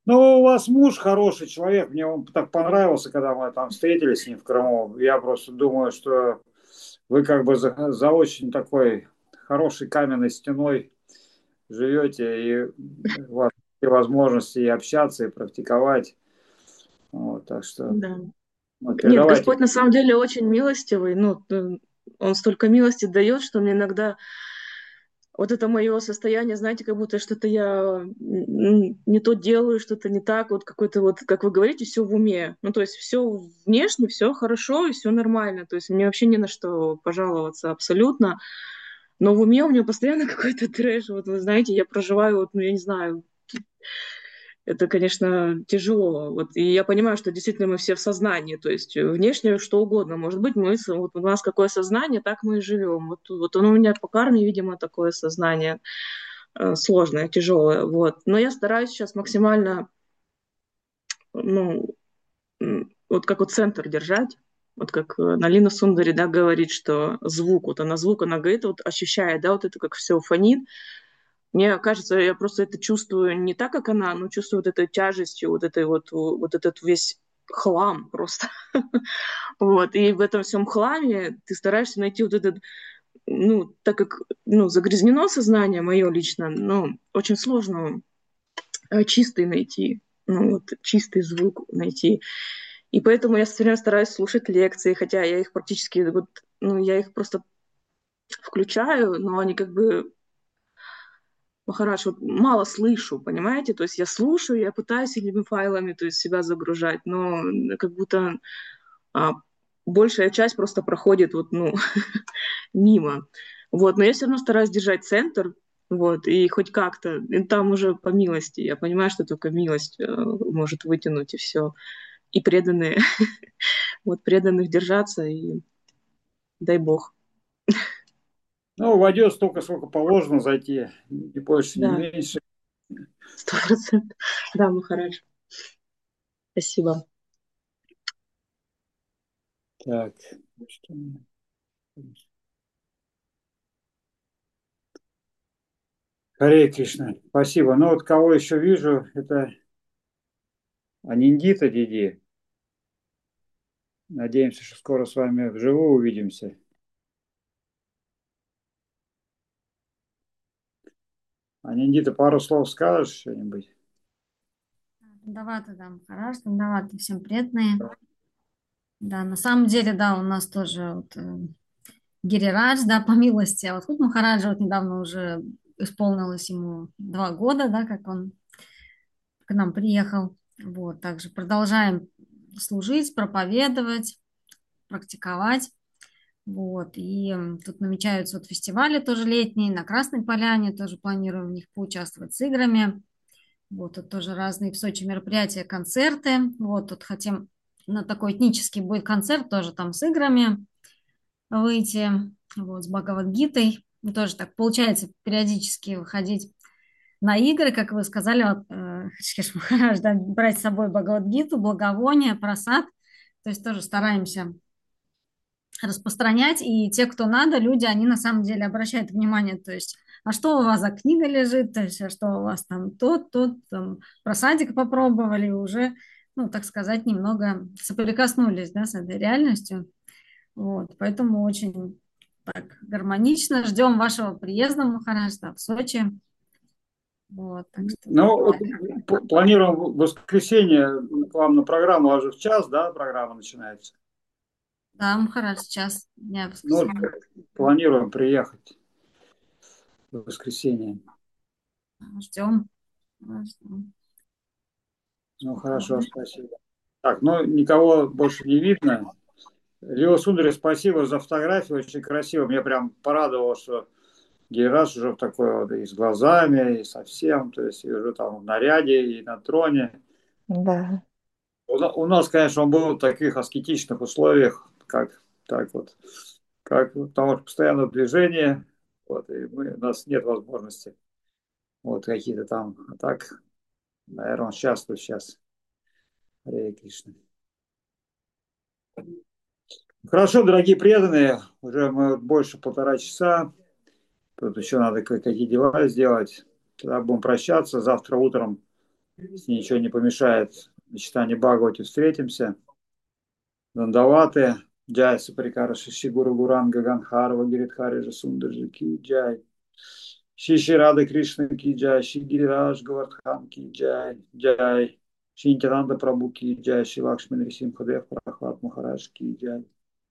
Ну, у вас муж хороший человек, мне он так понравился, когда мы там встретились с ним в Крыму. Я просто думаю, что вы как бы за, за очень такой хорошей каменной стеной живете, и у вас есть возможности и общаться, и практиковать. Вот, так что Да. вот, Нет, передавайте. Господь на самом деле очень милостивый. Ну, э, Он столько милости дает, что мне иногда вот это мое состояние, знаете, как будто что-то я м, не то делаю, что-то не так, вот какой-то вот, как вы говорите, все в уме. Ну, то есть все внешне, все хорошо и все нормально. То есть мне вообще не на что пожаловаться абсолютно. Но в уме у меня постоянно какой-то трэш. Вот вы знаете, я проживаю, вот, ну, я не знаю, это, конечно, тяжело. Вот, и я понимаю, что действительно мы все в сознании, то есть э, внешне что угодно. Может быть, мы, с- вот у нас какое сознание, так мы и живем. Вот, вот оно у меня по карме, видимо, такое сознание э, сложное, тяжелое. Вот. Но я стараюсь сейчас максимально, ну, м, вот как вот центр держать. Вот как э, Налина Сундари, да, говорит, что звук, вот она звук, она говорит, вот ощущает, да, вот это как все фонит. Мне кажется, я просто это чувствую не так, как она, но чувствую вот этой тяжестью, вот этой вот, вот этот весь хлам просто. Вот. И в этом всем хламе ты стараешься найти вот этот, ну, так как, ну, загрязнено сознание мое лично, ну, очень сложно э, чистый найти, ну, вот, чистый звук найти. И поэтому я все время стараюсь слушать лекции, хотя я их практически, вот, ну, я их просто включаю, но они как бы Махараш, вот мало слышу, понимаете? То есть я слушаю, я пытаюсь этими файлами, то есть себя загружать, но как будто а, большая часть просто проходит вот, ну, мимо. Вот, но я все равно стараюсь держать центр, вот, и хоть как-то, и там уже по милости, я понимаю, что только милость э, может вытянуть и все. И преданные, вот преданных держаться, и дай бог. Ну, войдет столько, сколько положено зайти, ни больше, ни Да, меньше. сто процентов. Да, Махарадж, спасибо. Так, что у меня? Харе Кришна, спасибо. Ну вот кого еще вижу, это Аниндита Диди. Надеемся, что скоро с вами вживую увидимся. Аниндита, пару слов скажешь что-нибудь? Дандаваты, да, Махараш, Дандаваты, всем преданные. Да, на самом деле, да, у нас тоже вот, э, Гирирадж, да, по милости. А вот тут Махараджа вот недавно уже исполнилось ему два года, да, как он к нам приехал. Вот, также продолжаем служить, проповедовать, практиковать. Вот, и м, тут намечаются вот фестивали тоже летние, на Красной Поляне тоже планируем в них поучаствовать с играми. Вот, тут тоже разные в Сочи мероприятия, концерты. Вот, тут хотим на такой этнический будет концерт, тоже там с играми выйти, вот, с Бхагавад-гитой. Ну, тоже так получается периодически выходить на игры, как вы сказали, вот, э, Хришкеш Махарадж, да, брать с собой Бхагавад-гиту, благовония, просад. То есть тоже стараемся распространять, и те, кто надо, люди, они на самом деле обращают внимание, то есть, а что у вас за книга лежит, то есть, а что у вас там тот, тот, там, про садик попробовали, уже, ну, так сказать, немного соприкоснулись, да, с этой реальностью, вот, поэтому очень так гармонично, ждем вашего приезда, Махарадж, да, в Сочи, вот, так что, Ну, вот п- планируем в воскресенье к вам на программу, а уже в час, да, программа начинается. да, Махарадж, сейчас дня Ну, вот воскресенья, планируем приехать в воскресенье. ждем, ждем. Ну, хорошо, спасибо. Так, ну, никого больше не видно. Лео Сундари, спасибо за фотографию, очень красиво. Мне прям порадовало, что Гейраж уже в такой вот и с глазами, и совсем, то есть и уже там в наряде, и на троне. Да. У, на- у нас, конечно, он был в таких аскетичных условиях, как так вот, как, потому что постоянно движение, вот, и мы, у нас нет возможности вот какие-то там, а так, наверное, он счастлив сейчас. Харе Кришна. Хорошо, дорогие преданные, уже мы больше полтора часа, тут еще надо кое-какие дела сделать. Тогда будем прощаться. Завтра утром Если ничего не помешает, на читании Бхагавати встретимся. Дандаваты. Джай Сапарикара Шиши Гуру Гуранга Ганхарва Гиридхари Жасундарджи Ки Джай. Шиши Рады Кришна Ки Джай. Ши Гирираж Гавардхан Ки Джай. Джай. Ши Нитянанда Прабhu Ки Джай. Ши Лакшми Нарисимхадев Прахлад Махарадж Ки Джай.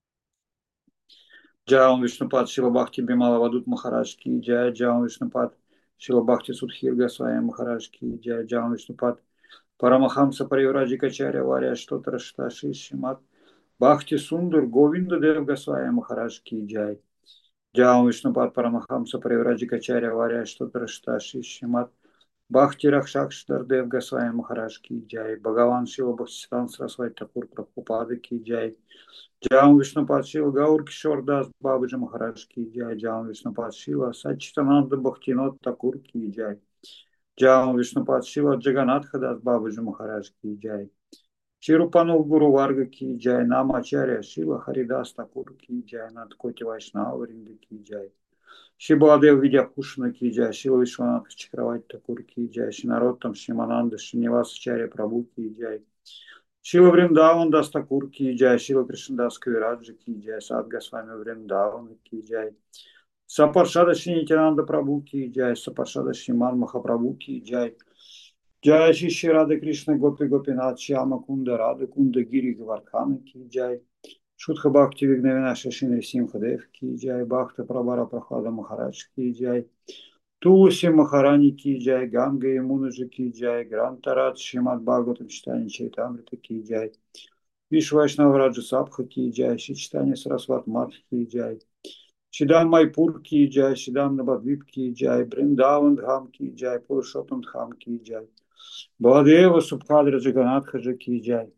Джаун Вишнупад Шила Бхакти Бимала Вадут Махарадж Ки Джай. Джаун Вишнупад Шила Бхакти Судхир Госвами Махарадж Ки Джай. Джаун Вишнупад Парамахамса Паривраджи Качаря Варя Штотра Шташи Шимат Бхакти Сундар Говинда Дев Госвами Махарадж Ки Джай. Джаун Вишнупад Парамахамса Паривраджи Качаря Варя Штотра Шташи Шимат Бхакти Рахшакштар Дев Госвами Махарадж Ки Джай. Бхагаван Шила Бхактисиданта Сарасвати Такур Прабхупада Ки Джай. Джаун Вишнупад Шила Гаур Кишор Дас Бабаджи Махарадж Ки Джай. Джаун Вишнупад Шила Сачитананда Бхактинот Такур Ки Джай. Джаун Вишнупад Шила Джаганатха Дас Бабаджи Махарадж Ки Джай. Ширупанул Гуру Варга Ки Джай. Намачаря Шила Харидас Такур Ки Джай. Надкоти Вайшнава Вринда Ки Джай. Шибаладев Видяпушина Ки Джай. Шила Вишванатха Чакравати Такур Ки Джай. Шинароттам Шимананда Шиниваса Чаря Прабhu Ки Джай. Шила Вриндаван Дас Такур Ки Джай. Шила Кришнадас Кавираджа Ки Джай. Садга с вами Вриндаван Ки Джай. Сапаршада Шинитянанда Прабhu Ки Джай. Сапаршада Шиман Махапрабhu Ки Джай. Джай Шиши Рады Кришна Гопи Гопинат Шьяма Кунда Рады Кунда Гири Гавардхана Ки Джай. Шутха Бхакти Вигнавина Шашин Рисимхадев Ки Джай. Бхакта Прабара Прахлада Махарадж Ки Джай. Тулси Махарани Ки Джай. Ганга Ямунаджи Ки Джай. Грантарат Шимат Бхагаватам Читани Чайтамрита Ки Джай. Вишвайшнава Раджа Сабха Ки Джай. Шичтани Сарасват Мат Ки Джай. Шидам Майпур Ки Джай. Шидам Набадвип Ки Джай. Бриндаван Дхам Ки Джай. Пурушотам Дхам Ки Джай. Баладева Субхадра Джаганатхаджа Ки Джай.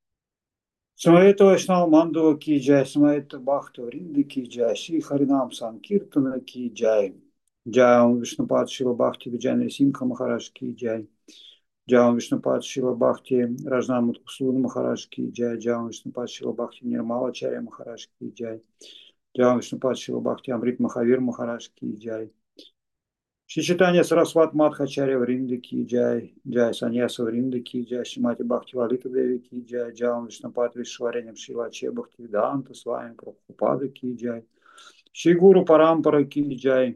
Самаэта Вайшнава Мандава Ки Джай. Самаэта Бхакта Вринда Ки Джай. Шри Харинам Санкиртана Ки Джай. Джаям Вишнупад Шила Бхакти Виджайна Симха Махарадж Ки Джай. Джаям Вишнупад Шила Бхакти Ражнан Мутхусуна Махарадж Ки Джай. Джаям Вишнупад Шила Бхакти Нирмала Чаря Махарадж Ки Джай. Джаям Вишнупад Шила Бхакти Амрит Махавир Махарадж Ки Джай. Шичитания Сарасват Мадхачаря Вринда Ки Джай. Джай Саньяса Вринда Ки Джай. Шимати Бхакти Валита Деви Ки Джай. Джаям Вишнупад Вишвареням Шилаче Бхакти Веданта с вами Прабхупада Ки Джай. Шри Гуру Парампара Ки Джай.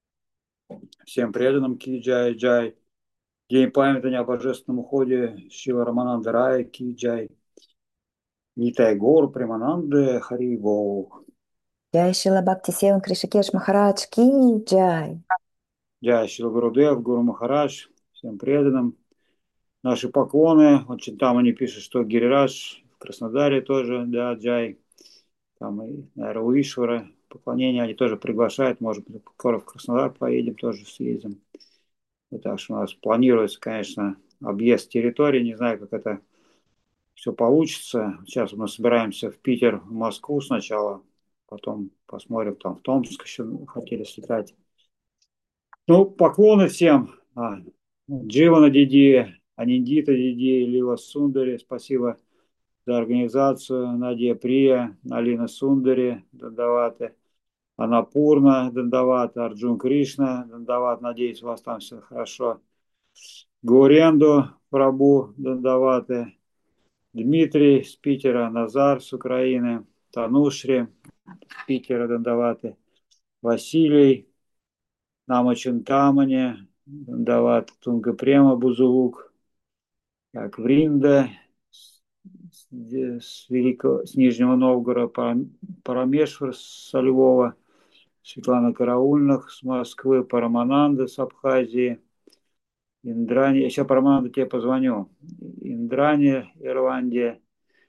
Всем преданным Ки Джай. Джай. День памяти о божественном уходе Шила Рамананда Рая Ки Джай. Нитай Гор Примананды Хари Гол. Джай Шила Бхакти Севан Кришикеш Махарадж Ки Джай. Джай Шила Гурудев, Гуру Махарадж. Всем преданным. Наши поклоны. Вот там они пишут, что Гирирадж в Краснодаре тоже, да, Джай. Там и, наверное, у Ишвара поклонения они тоже приглашают. Может быть, скоро в Краснодар поедем, тоже съездим. Вот так что у нас планируется, конечно, объезд территории. Не знаю, как это все получится. Сейчас мы собираемся в Питер, в Москву сначала. Потом посмотрим, там в Томск еще хотели слетать. Ну, поклоны всем. А, Дживана Диди, Аниндита Диди, Лила Сундари. Спасибо за организацию. Надя Прия, Алина Сундари, Дандаваты. Анапурна, Дандават, Арджун Кришна, Дандават, надеюсь, у вас там все хорошо. Гауренду, Прабу, Дандаваты, Дмитрий с Питера, Назар с Украины, Танушри с Питера, Дандаваты, Василий, Намачунтамани, Дандават, Тунгапрема, Бузулук, так, Вринда с, с, Великого, с Нижнего Новгорода, Парамешвар со Львова, Светлана Караульных с Москвы, Парамананда с Абхазии, Индрани, я сейчас Парамананда тебе позвоню, Индрани, Ирландия,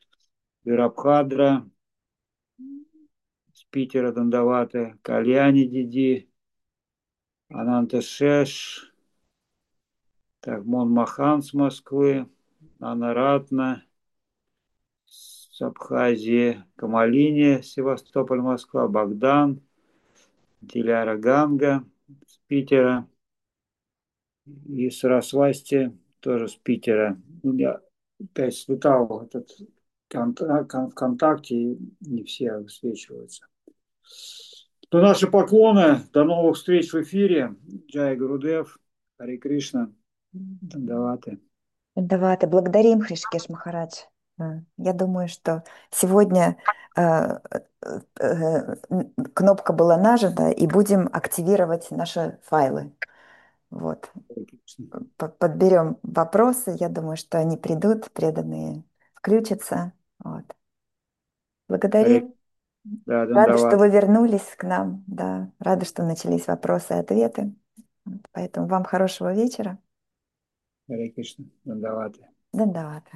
Вирабхадра с Питера, Дандаваты, Кальяни Диди, Ананта Шеш, так, Мон Махан с Москвы, Анна Ратна с Абхазии, Камалини, Севастополь, Москва, Богдан, Диляра Ганга с Питера и Сарасвасти тоже с Питера. Я опять слетал этот ВКонтакте, и не все высвечиваются. Ну, наши поклоны. До новых встреч в эфире. Джай Гурудев, Хари Кришна, Дандаваты. Давайте благодарим Хришкеш Махарадж. М, Я думаю, что сегодня э, э, э, н- кнопка была нажата, и будем активировать наши файлы. Вот. Харе Кришна. П- Подберем вопросы. Я думаю, что они придут, преданные включатся. Вот. Харе- Благодарим. Да, Рады, что Дандават. вы вернулись к нам. Да, рады, что начались вопросы и ответы. Вот. Поэтому вам хорошего вечера. Харе Кришна. Дандават. Дандавата.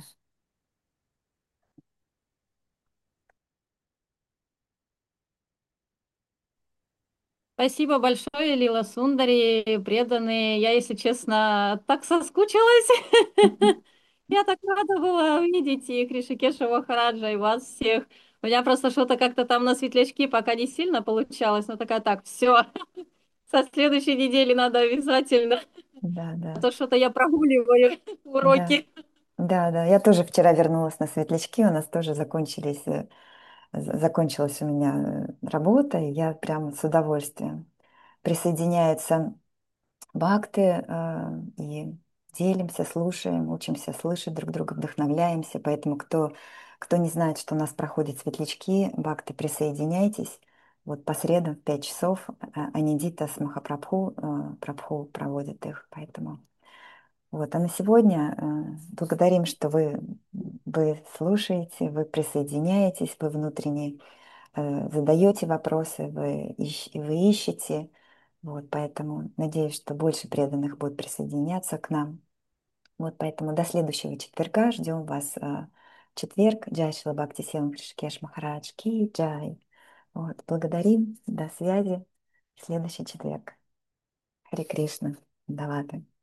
Спасибо большое, Лила Сундари, преданные. Я, если честно, так соскучилась. Я так рада была увидеть и Кришикеша Махараджа, и вас всех. У меня просто что-то как-то там на светлячки пока не сильно получалось, но такая, так, все, со следующей недели надо обязательно, Да, а да, то что-то я прогуливаю да. уроки. Да, да, я тоже вчера вернулась на светлячки, у нас тоже закончились, э, з- закончилась у меня э, работа, и я прям с удовольствием присоединяются бхакты э, и делимся, слушаем, учимся слышать друг друга, вдохновляемся. Поэтому кто, кто не знает, что у нас проходят светлячки, бхакты, присоединяйтесь. Вот по средам в пять часов а- Анидита с Махапрабху, э, Прабху проводит их, поэтому вот, а на сегодня э, благодарим, что вы, вы слушаете, вы присоединяетесь, вы внутренне э, задаете вопросы, вы, ищ- вы ищете. Вот, поэтому надеюсь, что больше преданных будет присоединяться к нам. Вот, поэтому до следующего четверга ждем вас э, в четверг. Джай Шила Бхакти Севам Кришкеш Махарадж Ки Джай. Вот, благодарим, до связи в следующий четверг. Харе Кришна. Даваты.